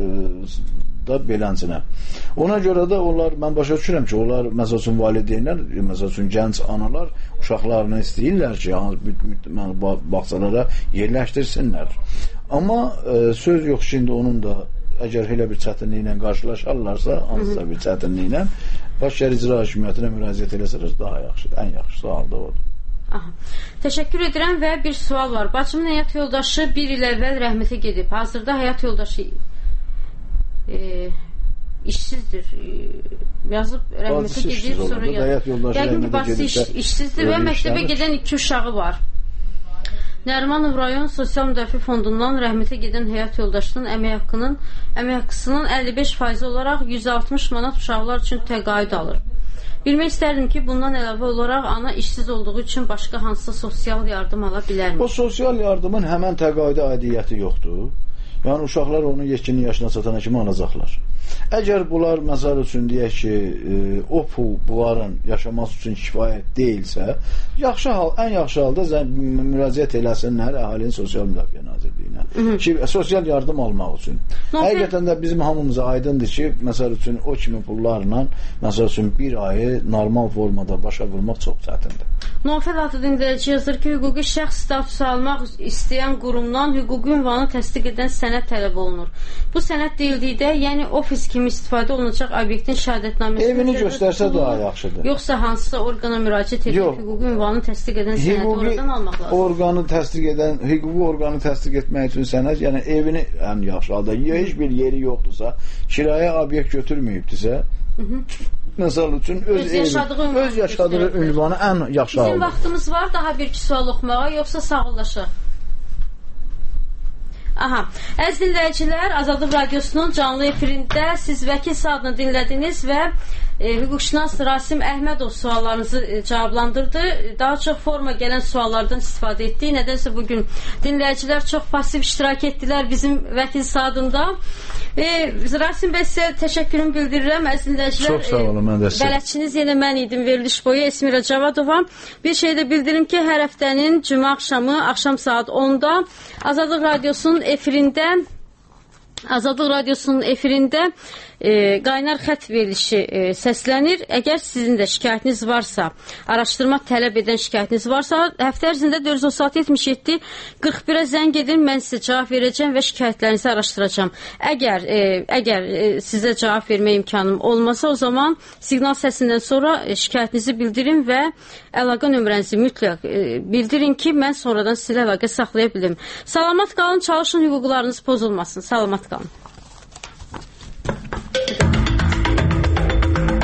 Speaker 4: da belənsinə. Ona görə də onlar, mən başa düşürəm ki, onlar, məsəl üçün, valideynlər, məsəl üçün, gənc analar uşaqlarını istəyirlər ki, yəni, bağçalara yerləşdirsinlər. Amma e, söz yox ki, indi onun da əgər elə bir çətinliklə qarşılaşarlarsa, hansısa bir çətinliklə, Bakı şəhər icra hakimiyyətinə müraciət eləsələr daha yaxşıdır, ən yaxşı halda odur.
Speaker 3: Aha. Təşəkkür edirəm və bir sual var. Bacımın həyat yoldaşı bir il əvvəl rəhmətə gedib. Hazırda həyat yoldaşı e, işsizdir. E, yazıb rəhmətə gedib, sonra yazıb. Yəqin ki, bacısı iş, işsizdir və məktəbə gedən iki uşağı var. Nərimanov rayon Sosial Müdafiə Fondundan rəhmətə gedən həyat yoldaşının əmək haqqının əmək haqqısının əlli beş faizi olaraq yüz altmış manat uşaqlar üçün təqaüd alır. Bilmək istərdim ki, bundan əlavə olaraq ana işsiz olduğu üçün başqa hansısa sosial yardım ala bilərmi?
Speaker 4: O sosial yardımın həmən təqaüdə aidiyyəti yoxdur. Yəni uşaqlar onun yetkinlik yaşına çatana kimi alacaqlar. Əgər bunlar məsəl üçün deyək ki, e, o pul bunların yaşaması üçün kifayət deyilsə, yaxşı hal, ən yaxşı halda müraciət eləsinlər əhalinin Sosial Müdafiə Nazirliyinə ki, sosial yardım almaq üçün. No, həqiqətən də bizim hamımıza aydındır ki, məsəl üçün o kimi pullarla məsəl üçün bir ayı normal formada başa vurmaq çox çətindir.
Speaker 3: Nofel adı dinləyici yazır ki, hüquqi şəxs statusu almaq istəyən qurumdan hüquqi ünvanı təsdiq edən sənəd tələb olunur. Bu sənəd deyildikdə, yəni ofis kimi istifadə olunacaq obyektin şəhadətnaməsi
Speaker 4: evini göstərsə daha yaxşıdır.
Speaker 3: Yoxsa hansısa orqana müraciət edib hüquqi ünvanı təsdiq edən sənədi oradan almaq lazım.
Speaker 4: Orqanı təsdiq edən, hüquqi orqanı təsdiq etmək üçün sənəd, yəni evini ən yaxşı halda, heç bir yeri yoxdursa, kirayə obyekt götürməyibdirsə, məsəl üçün öz, öz yaşadığı, evi, öz yaşadığı ünvanı ən yaxşı halda.
Speaker 3: Bizim vaxtımız var daha bir iki sual oxumağa, yoxsa sağollaşaq? Aha, əziz dinləyicilər, Azadlıq Radiosunun canlı efirində siz vəkil saatını dinlədiniz və e, hüquqşünas Rasim Əhmədov suallarınızı e, cavablandırdı. Daha çox forma gələn suallardan istifadə etdik. Nədənsə bugün dinləyicilər çox pasiv iştirak etdilər bizim vəkil saatında. E, Rasim bəy, sizə təşəkkürümü bildirirəm. Əziz dinləyicilər,
Speaker 4: çox sağ olun, mən də sizə.
Speaker 3: Bələdçiniz yenə mən idim, veriliş boyu Esmira Cavadova. Bir şey də bildirim ki, hər həftənin cümə axşamı, axşam saat onda Azadlıq Radiosunun efirində Azadlıq Radiosunun efirində e, qaynar xət verilişi e, səslənir. Əgər sizin də şikayətiniz varsa, araşdırma tələb edən şikayətiniz varsa, həftə ərzində dörd yüz otuz altı yetmiş yeddi qırx birə zəng edin, mən sizə cavab verəcəm və şikayətlərinizi araşdıracağım. Əgər e, əgər e, sizə cavab vermə imkanım olmasa, o zaman siqnal səsindən sonra e, şikayətinizi bildirin və əlaqə nömrənizi mütləq e, bildirin ki, mən sonradan sizlə əlaqə saxlaya bilim. Salamat qalın, çalışın, hüquqlarınız pozulmasın. Salamat qalın.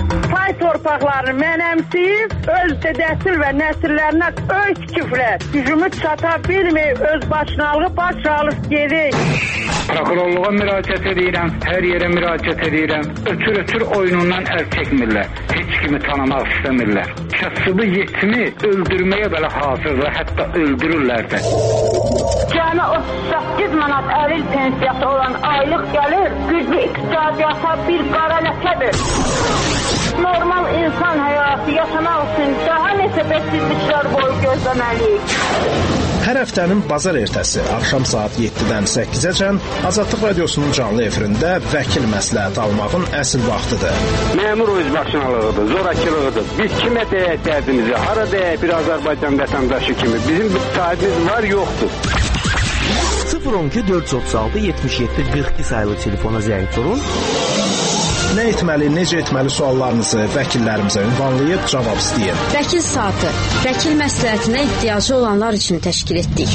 Speaker 5: ay torpaqlarını mənəmsiyib, öz dədəsil və nəsillərinə öz küfrət, gücümü çata bilməyib, öz başınalığı baş alıb gedik.
Speaker 6: Prokurorluğa müraciət edirəm, hər yerə müraciət edirəm. Ötür-ötür oyunundan əl çəkmirlər. Heç kimi tanımaq istəmirlər. Kasıbı yetimi öldürməyə belə hazırdır, hətta öldürürlər də.
Speaker 5: Cəmi otuz səkkiz manat əlil pensiyası olan aylıq gəlir, güclü iqtisadiyyata bir qara ləkədir. Normal insan həyatı yaşamaq üçün daha neçə bəksizliklər boyu gözləməliyik.
Speaker 7: Hər həftənin bazar ertəsi axşam saat yeddidən səkkizəcən Azadlıq Radiosunun canlı efirində vəkil məsləhət almağın əsl vaxtıdır.
Speaker 8: Məmur özbaşınalığıdır, zorakılığıdır. Biz kimə deyək dərdimizi, hara deyək bir Azərbaycan vətəndaşı kimi. Bizim bir sahibimiz var, yoxdur.
Speaker 1: sıfır on iki dörd yüz otuz altı yetmiş yeddi qırx iki sayılı telefona zəng vurun.
Speaker 7: Nə etməli, necə etməli suallarınızı vəkillərimizə ünvanlayıb cavab istəyin.
Speaker 3: Vəkil saatı, vəkil məsləhətinə ehtiyacı olanlar üçün təşkil etdik.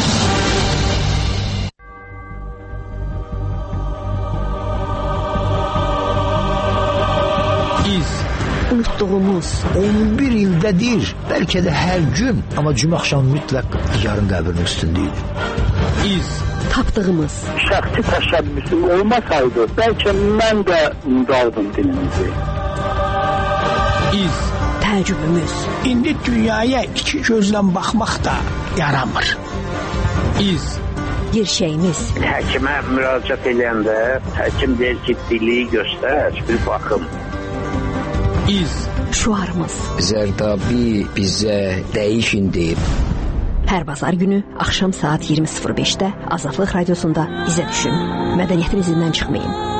Speaker 9: İz. Unutduğumuz on bir ildədir, bəlkə də hər gün, amma cümə axşamı mütləq yarın qəbrinin üstündə idi.
Speaker 1: İz. Tapdığımız.
Speaker 10: Şəxsi təşəbbüsüm olmasaydı, bəlkə mən də unudaldım dilimizi.
Speaker 1: İz.
Speaker 9: Təəccübümüz. İndi dünyaya iki gözlə baxmaq da yaramır.
Speaker 1: İz. Gerçəyimiz.
Speaker 10: Həkimə müraciət edəndə həkim deyir ki, dili göstər, bir baxım.
Speaker 1: İz. Şuarımız.
Speaker 9: Zərdabi bizə dəyişin deyib.
Speaker 1: Hər bazar günü axşam saat iyirmi sıfır beşdə Azadlıq Radiosunda izə düşün. Mədəniyyətin izindən çıxmayın.